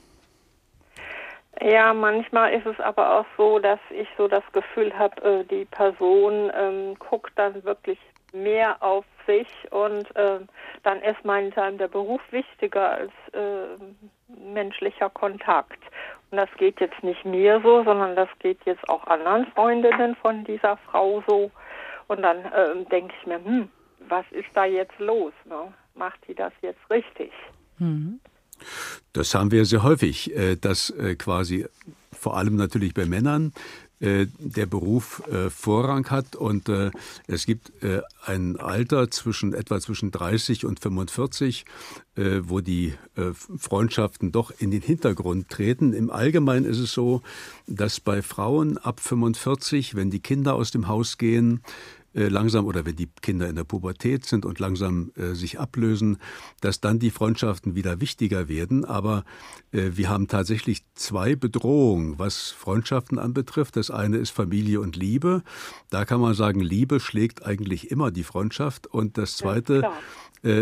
Ja, manchmal ist es aber auch so, dass ich so das Gefühl habe, die Person ähm, guckt dann wirklich mehr auf sich und äh, dann ist meinethalben der Beruf wichtiger als äh, menschlicher Kontakt. Und das geht jetzt nicht mir so, sondern das geht jetzt auch anderen Freundinnen von dieser Frau so. Und dann äh, denke ich mir, hm, was ist da jetzt los? Ne? Macht die das jetzt richtig? Mhm. Das haben wir sehr häufig, dass quasi vor allem natürlich bei Männern der Beruf Vorrang hat und es gibt ein Alter zwischen etwa zwischen dreißig und fünfundvierzig, wo die Freundschaften doch in den Hintergrund treten. Im Allgemeinen ist es so, dass bei Frauen ab fünfundvierzig, wenn die Kinder aus dem Haus gehen, langsam oder wenn die Kinder in der Pubertät sind und langsam äh, sich ablösen, dass dann die Freundschaften wieder wichtiger werden. Aber äh, wir haben tatsächlich zwei Bedrohungen, was Freundschaften anbetrifft. Das eine ist Familie und Liebe. Da kann man sagen, Liebe schlägt eigentlich immer die Freundschaft. Und das zweite, äh,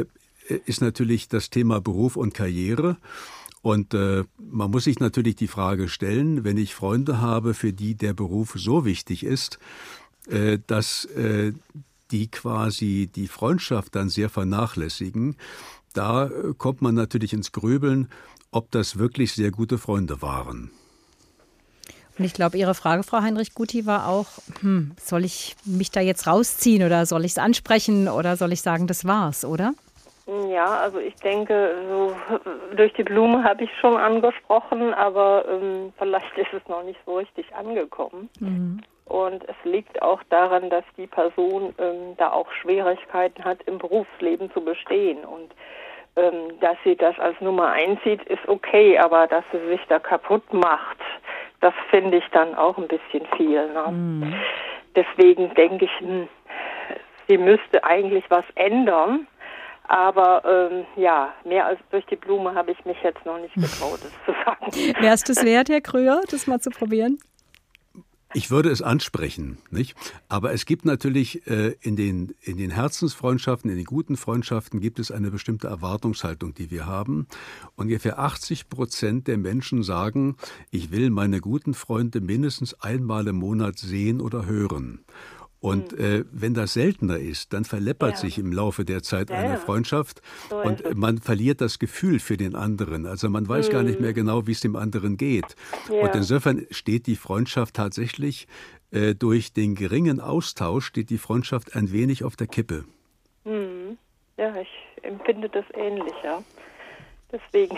ist natürlich das Thema Beruf und Karriere. Und äh, man muss sich natürlich die Frage stellen, wenn ich Freunde habe, für die der Beruf so wichtig ist, äh, dass äh, die quasi die Freundschaft dann sehr vernachlässigen, da äh, kommt man natürlich ins Grübeln, ob das wirklich sehr gute Freunde waren. Und ich glaube, Ihre Frage, Frau Heinrich-Guti, war auch, hm, soll ich mich da jetzt rausziehen oder soll ich es ansprechen oder soll ich sagen, das war's, oder? Ja, also ich denke, so durch die Blume habe ich schon angesprochen, aber ähm, vielleicht ist es noch nicht so richtig angekommen. Mhm. Und es liegt auch daran, dass die Person ähm, da auch Schwierigkeiten hat, im Berufsleben zu bestehen. Und ähm, dass sie das als Nummer eins sieht, ist okay, aber dass sie sich da kaputt macht, das finde ich dann auch ein bisschen viel. Ne? Mhm. Deswegen denke ich, hm, sie müsste eigentlich was ändern. Aber ähm, ja, mehr als durch die Blume habe ich mich jetzt noch nicht getraut, das zu sagen. Wäre es das wert, Herr Krüger, das mal zu probieren? Ich würde es ansprechen, nicht? Aber es gibt natürlich äh, in den, in den Herzensfreundschaften, in den guten Freundschaften gibt es eine bestimmte Erwartungshaltung, die wir haben. Ungefähr achtzig Prozent der Menschen sagen, ich will meine guten Freunde mindestens einmal im Monat sehen oder hören. Und äh, wenn das seltener ist, dann verleppert ja. sich im Laufe der Zeit ja, eine Freundschaft so und man verliert das Gefühl für den anderen. Also man weiß mhm. gar nicht mehr genau, wie es dem anderen geht. Ja. Und insofern steht die Freundschaft tatsächlich äh, durch den geringen Austausch, steht die Freundschaft ein wenig auf der Kippe. Mhm. Ja, ich empfinde das ähnlich, ja. Deswegen...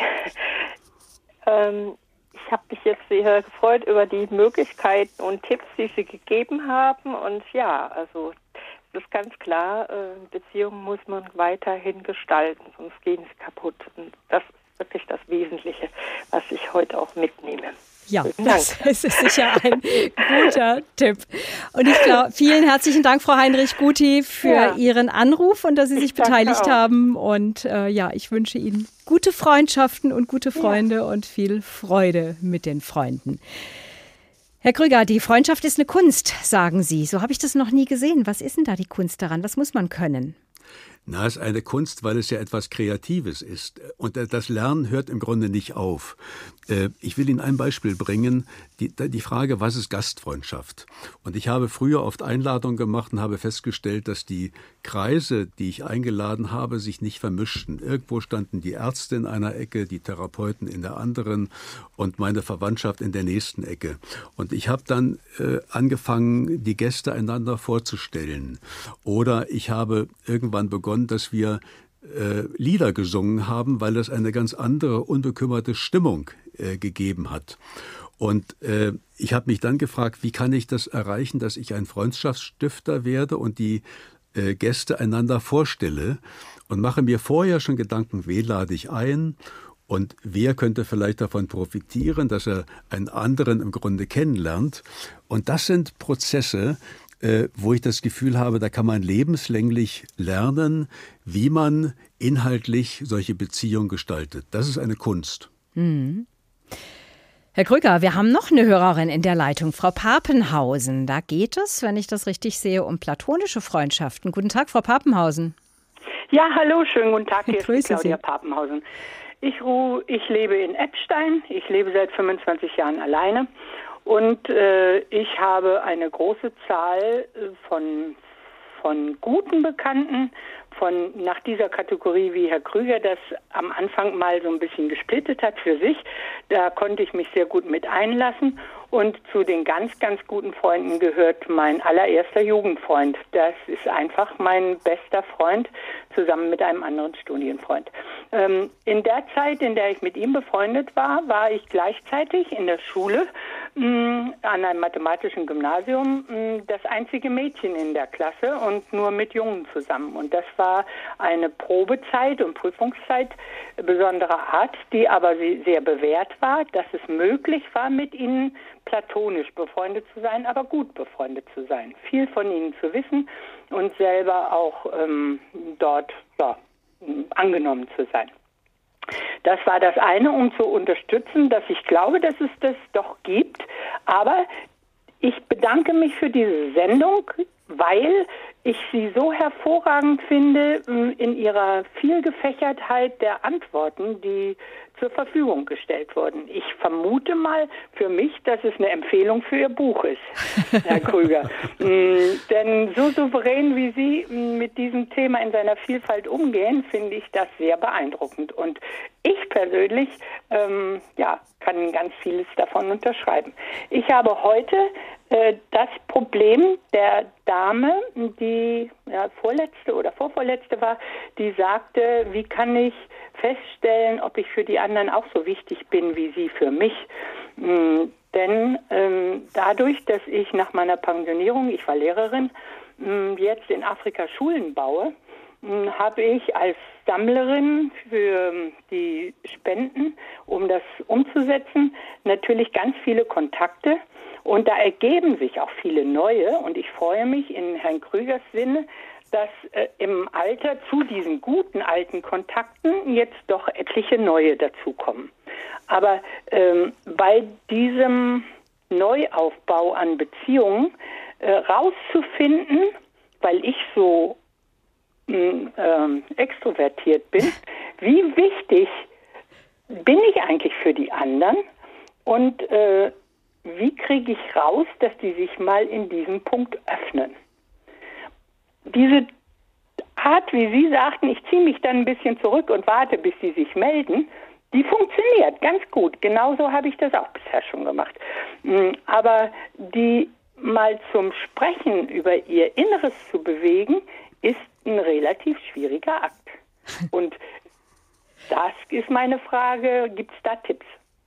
ähm, Ich habe mich jetzt sehr gefreut über die Möglichkeiten und Tipps, die Sie gegeben haben. Und ja, also es ist ganz klar, Beziehungen muss man weiterhin gestalten, sonst gehen sie kaputt. Und das ist wirklich das Wesentliche, was ich heute auch mitnehme. Ja, das ist sicher ein guter Tipp. Und ich glaube, vielen herzlichen Dank, Frau Heinrich-Guti, für ja. Ihren Anruf und dass Sie sich ich beteiligt haben. Und äh, ja, ich wünsche Ihnen gute Freundschaften und gute Freunde ja. und viel Freude mit den Freunden. Herr Krüger, die Freundschaft ist eine Kunst, sagen Sie. So habe ich das noch nie gesehen. Was ist denn da die Kunst daran? Was muss man können? Na, es ist eine Kunst, weil es ja etwas Kreatives ist. Und das Lernen hört im Grunde nicht auf. Ich will Ihnen ein Beispiel bringen. Die, die Frage, was ist Gastfreundschaft? Und ich habe früher oft Einladungen gemacht und habe festgestellt, dass die Kreise, die ich eingeladen habe, sich nicht vermischten. Irgendwo standen die Ärzte in einer Ecke, die Therapeuten in der anderen und meine Verwandtschaft in der nächsten Ecke. Und ich habe dann äh, angefangen, die Gäste einander vorzustellen. Oder ich habe irgendwann begonnen, dass wir äh, Lieder gesungen haben, weil das eine ganz andere, unbekümmerte Stimmung äh, gegeben hat. Und äh, ich habe mich dann gefragt, wie kann ich das erreichen, dass ich ein Freundschaftsstifter werde und die äh, Gäste einander vorstelle und mache mir vorher schon Gedanken, wen lade ich ein und wer könnte vielleicht davon profitieren, dass er einen anderen im Grunde kennenlernt. Und das sind Prozesse, äh, wo ich das Gefühl habe, da kann man lebenslänglich lernen, wie man inhaltlich solche Beziehungen gestaltet. Das ist eine Kunst. Mhm. Herr Krüger, wir haben noch eine Hörerin in der Leitung, Frau Papenhausen. Da geht es, wenn ich das richtig sehe, um platonische Freundschaften. Guten Tag, Frau Papenhausen. Ja, hallo, schönen guten Tag, hier ich ist Claudia Sie. Papenhausen. Ich, ruhe, ich lebe in Eppstein, ich lebe seit fünfundzwanzig Jahren alleine und äh, ich habe eine große Zahl von, von guten Bekannten, von nach dieser Kategorie, wie Herr Krüger das am Anfang mal so ein bisschen gesplittet hat für sich. Da konnte ich mich sehr gut mit einlassen. Und zu den ganz, ganz guten Freunden gehört mein allererster Jugendfreund. Das ist einfach mein bester Freund, zusammen mit einem anderen Studienfreund. Ähm, in der Zeit, in der ich mit ihm befreundet war, war ich gleichzeitig in der Schule mh, an einem mathematischen Gymnasium mh, das einzige Mädchen in der Klasse und nur mit Jungen zusammen. Und das war eine Probezeit und Prüfungszeit besonderer Art, die aber sehr bewährt war, dass es möglich war, mit ihnen platonisch befreundet zu sein, aber gut befreundet zu sein. Viel von ihnen zu wissen und selber auch ähm, dort ja, angenommen zu sein. Das war das eine, um zu unterstützen, dass ich glaube, dass es das doch gibt. Aber ich bedanke mich für diese Sendung, weil ich sie so hervorragend finde in ihrer Vielgefächertheit der Antworten, die zur Verfügung gestellt wurden. Ich vermute mal für mich, dass es eine Empfehlung für Ihr Buch ist, Herr Krüger. Denn so souverän, wie Sie mit diesem Thema in seiner Vielfalt umgehen, finde ich das sehr beeindruckend. Und ich persönlich ähm, ja, kann ganz vieles davon unterschreiben. Ich habe heute äh, das Problem der Dame, die ja, vorletzte oder vorvorletzte war, die sagte, wie kann ich feststellen, ob ich für die anderen auch so wichtig bin wie sie für mich. Mhm. Denn ähm, dadurch, dass ich nach meiner Pensionierung, ich war Lehrerin, mh, jetzt in Afrika Schulen baue, mh, habe ich als Sammlerin für die Spenden, um das umzusetzen, natürlich ganz viele Kontakte. Und da ergeben sich auch viele neue. Und ich freue mich in Herrn Krügers Sinne, dass äh, im Alter zu diesen guten alten Kontakten jetzt doch etliche neue dazukommen. Aber ähm, bei diesem Neuaufbau an Beziehungen äh, rauszufinden, weil ich so mh, ähm, extrovertiert bin, wie wichtig bin ich eigentlich für die anderen und äh, wie kriege ich raus, dass die sich mal in diesem Punkt öffnen? Diese Art, wie Sie sagten, ich ziehe mich dann ein bisschen zurück und warte, bis Sie sich melden, die funktioniert ganz gut. Genauso habe ich das auch bisher schon gemacht. Aber die mal zum Sprechen über ihr Inneres zu bewegen, ist ein relativ schwieriger Akt. Und das ist meine Frage, gibt es da Tipps?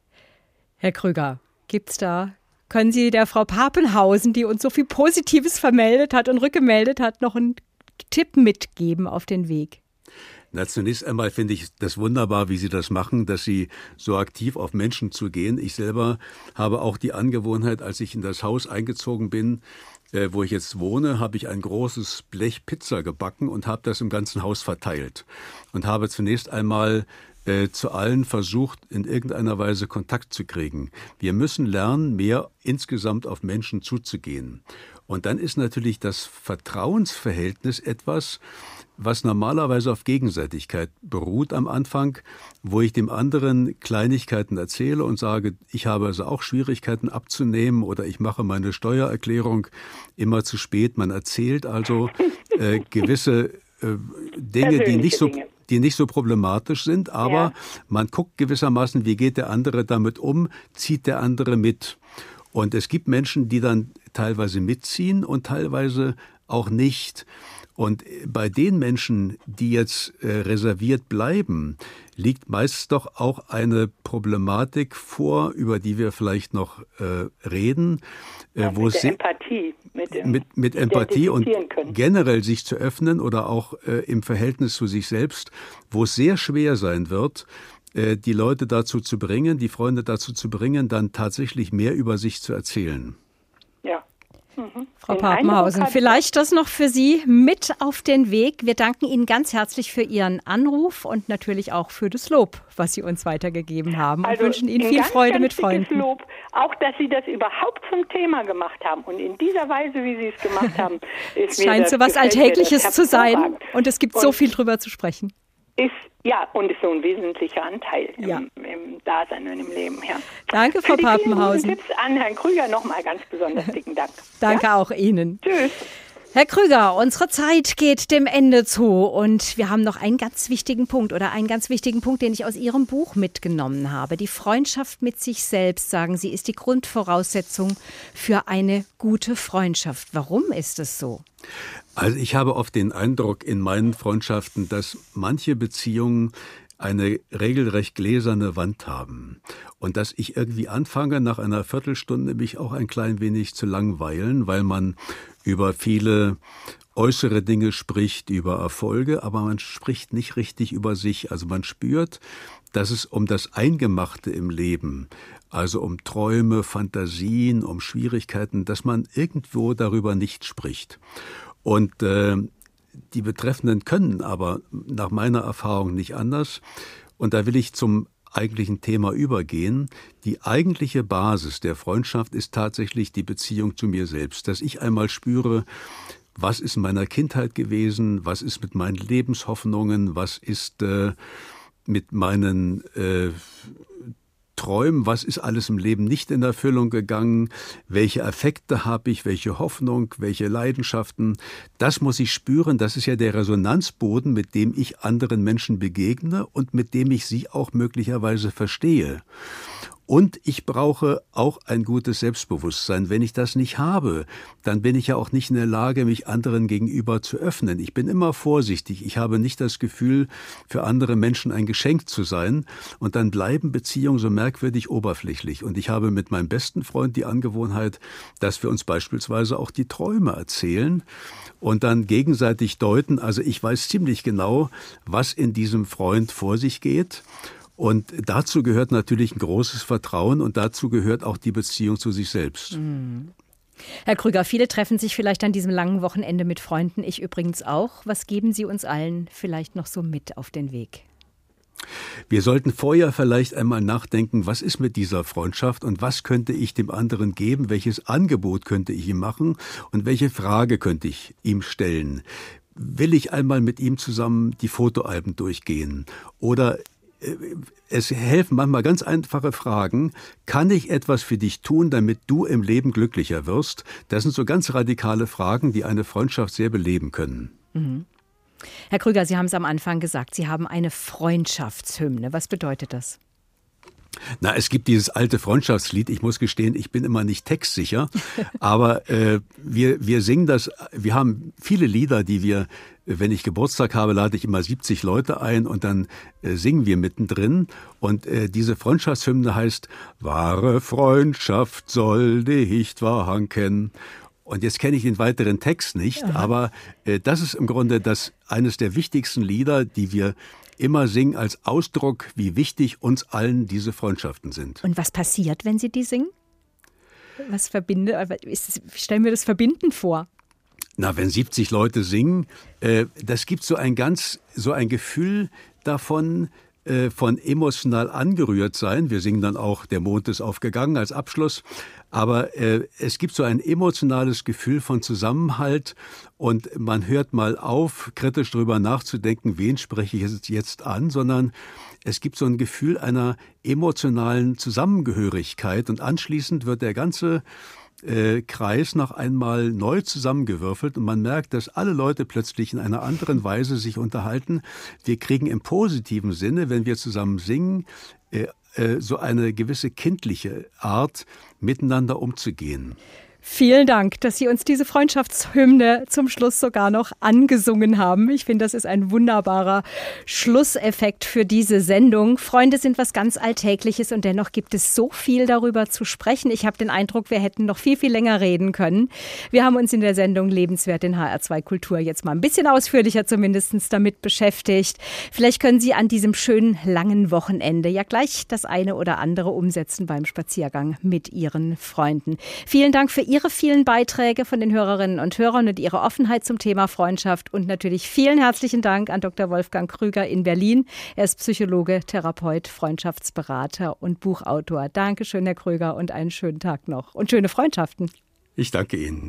Herr Krüger, gibt es da, können Sie der Frau Papenhausen, die uns so viel Positives vermeldet hat und rückgemeldet hat, noch einen Tipp mitgeben auf den Weg? Na, zunächst einmal finde ich das wunderbar, wie Sie das machen, dass Sie so aktiv auf Menschen zugehen. Ich selber habe auch die Angewohnheit, als ich in das Haus eingezogen bin, äh, wo ich jetzt wohne, habe ich ein großes Blech Pizza gebacken und habe das im ganzen Haus verteilt. Und habe zunächst einmal äh, zu allen versucht, in irgendeiner Weise Kontakt zu kriegen. Wir müssen lernen, mehr insgesamt auf Menschen zuzugehen. Und dann ist natürlich das Vertrauensverhältnis etwas, was normalerweise auf Gegenseitigkeit beruht am Anfang, wo ich dem anderen Kleinigkeiten erzähle und sage, ich habe also auch Schwierigkeiten abzunehmen oder ich mache meine Steuererklärung immer zu spät. Man erzählt also äh, gewisse äh, Dinge, die nicht so die nicht so problematisch sind, aber ja. Man guckt gewissermaßen, wie geht der andere damit um, zieht der andere mit. Und es gibt Menschen, die dann teilweise mitziehen und teilweise auch nicht. Und bei den Menschen, die jetzt äh, reserviert bleiben, liegt meist doch auch eine Problematik vor, über die wir vielleicht noch äh, reden. Äh, ja, wo mit es der Empathie. Mit, dem mit, mit Empathie und können. generell sich zu öffnen oder auch äh, im Verhältnis zu sich selbst, wo es sehr schwer sein wird, äh, die Leute dazu zu bringen, die Freunde dazu zu bringen, dann tatsächlich mehr über sich zu erzählen. Ja. Mhm. Frau Papenhausen, vielleicht das noch für Sie mit auf den Weg. Wir danken Ihnen ganz herzlich für Ihren Anruf und natürlich auch für das Lob, was Sie uns weitergegeben haben. Und also wünschen Ihnen viel ganz, Freude ganz mit Freunden. Lob, auch dass Sie das überhaupt zum Thema gemacht haben und in dieser Weise, wie Sie es gemacht haben, ist es mir scheint das, so was Alltägliches zu sein und es gibt und so viel drüber zu sprechen. Ist, ja, und ist so ein wesentlicher Anteil im, ja. im Dasein und im Leben. Ja. Danke, Frau Für die Papenhausen. vielen guten Tipps an Herrn Krüger nochmal ganz besonders dicken Dank. Danke ja? auch Ihnen. Tschüss. Herr Krüger, unsere Zeit geht dem Ende zu und wir haben noch einen ganz wichtigen Punkt oder einen ganz wichtigen Punkt, den ich aus Ihrem Buch mitgenommen habe. Die Freundschaft mit sich selbst, sagen Sie, ist die Grundvoraussetzung für eine gute Freundschaft. Warum ist es so? Also ich habe oft den Eindruck in meinen Freundschaften, dass manche Beziehungen eine regelrecht gläserne Wand haben und dass ich irgendwie anfange, nach einer Viertelstunde mich auch ein klein wenig zu langweilen, weil man über viele äußere Dinge spricht, über Erfolge, aber man spricht nicht richtig über sich. Also man spürt, dass es um das Eingemachte im Leben, also um Träume, Fantasien, um Schwierigkeiten, dass man irgendwo darüber nicht spricht. Und äh, die Betreffenden können aber nach meiner Erfahrung nicht anders. Und da will ich zum eigentlichen Thema übergehen. Die eigentliche Basis der Freundschaft ist tatsächlich die Beziehung zu mir selbst. Dass ich einmal spüre, was ist in meiner Kindheit gewesen, was ist mit meinen Lebenshoffnungen, was ist äh, mit meinen äh, Träumen, was ist alles im Leben nicht in Erfüllung gegangen, welche Affekte habe ich, welche Hoffnung, welche Leidenschaften. Das muss ich spüren, das ist ja der Resonanzboden, mit dem ich anderen Menschen begegne und mit dem ich sie auch möglicherweise verstehe. Und ich brauche auch ein gutes Selbstbewusstsein. Wenn ich das nicht habe, dann bin ich ja auch nicht in der Lage, mich anderen gegenüber zu öffnen. Ich bin immer vorsichtig. Ich habe nicht das Gefühl, für andere Menschen ein Geschenk zu sein. Und dann bleiben Beziehungen so merkwürdig oberflächlich. Und ich habe mit meinem besten Freund die Angewohnheit, dass wir uns beispielsweise auch die Träume erzählen und dann gegenseitig deuten. Also ich weiß ziemlich genau, was in diesem Freund vor sich geht. Und dazu gehört natürlich ein großes Vertrauen und dazu gehört auch die Beziehung zu sich selbst. Mhm. Herr Krüger, viele treffen sich vielleicht an diesem langen Wochenende mit Freunden, ich übrigens auch. Was geben Sie uns allen vielleicht noch so mit auf den Weg? Wir sollten vorher vielleicht einmal nachdenken, was ist mit dieser Freundschaft und was könnte ich dem anderen geben, welches Angebot könnte ich ihm machen und welche Frage könnte ich ihm stellen. Will ich einmal mit ihm zusammen die Fotoalben durchgehen oder es helfen manchmal ganz einfache Fragen. Kann ich etwas für dich tun, damit du im Leben glücklicher wirst? Das sind so ganz radikale Fragen, die eine Freundschaft sehr beleben können. Mhm. Herr Krüger, Sie haben es am Anfang gesagt, Sie haben eine Freundschaftshymne. Was bedeutet das? Na, es gibt dieses alte Freundschaftslied. Ich muss gestehen, ich bin immer nicht textsicher. Aber äh, wir, wir singen das. Wir haben viele Lieder, die wir, wenn ich Geburtstag habe, lade ich immer siebzig Leute ein und dann äh, singen wir mittendrin. Und äh, diese Freundschaftshymne heißt, wahre Freundschaft soll nicht verhanken. Und jetzt kenne ich den weiteren Text nicht, Aha. aber äh, das ist im Grunde das eines der wichtigsten Lieder, die wir immer singen als Ausdruck, wie wichtig uns allen diese Freundschaften sind. Und was passiert, wenn Sie die singen? Was verbindet? Stellen wir das verbindend vor? Na, wenn siebzig Leute singen, äh, das gibt so ein ganz, so ein Gefühl davon, äh, von emotional angerührt sein. Wir singen dann auch Der Mond ist aufgegangen als Abschluss. Aber äh, es gibt so ein emotionales Gefühl von Zusammenhalt und man hört mal auf, kritisch darüber nachzudenken, wen spreche ich jetzt an, sondern es gibt so ein Gefühl einer emotionalen Zusammengehörigkeit und anschließend wird der ganze äh, Kreis noch einmal neu zusammengewürfelt und man merkt, dass alle Leute plötzlich in einer anderen Weise sich unterhalten. Wir kriegen im positiven Sinne, wenn wir zusammen singen, äh, so eine gewisse kindliche Art, miteinander umzugehen. Vielen Dank, dass Sie uns diese Freundschaftshymne zum Schluss sogar noch angesungen haben. Ich finde, das ist ein wunderbarer Schlusseffekt für diese Sendung. Freunde sind was ganz Alltägliches und dennoch gibt es so viel darüber zu sprechen. Ich habe den Eindruck, wir hätten noch viel, viel länger reden können. Wir haben uns in der Sendung Lebenswert in H R zwei Kultur jetzt mal ein bisschen ausführlicher zumindest damit beschäftigt. Vielleicht können Sie an diesem schönen langen Wochenende ja gleich das eine oder andere umsetzen beim Spaziergang mit Ihren Freunden. Vielen Dank für Ihre Ihre vielen Beiträge von den Hörerinnen und Hörern und Ihre Offenheit zum Thema Freundschaft. Und natürlich vielen herzlichen Dank an Doktor Wolfgang Krüger in Berlin. Er ist Psychologe, Therapeut, Freundschaftsberater und Buchautor. Dankeschön, Herr Krüger, und einen schönen Tag noch und schöne Freundschaften. Ich danke Ihnen.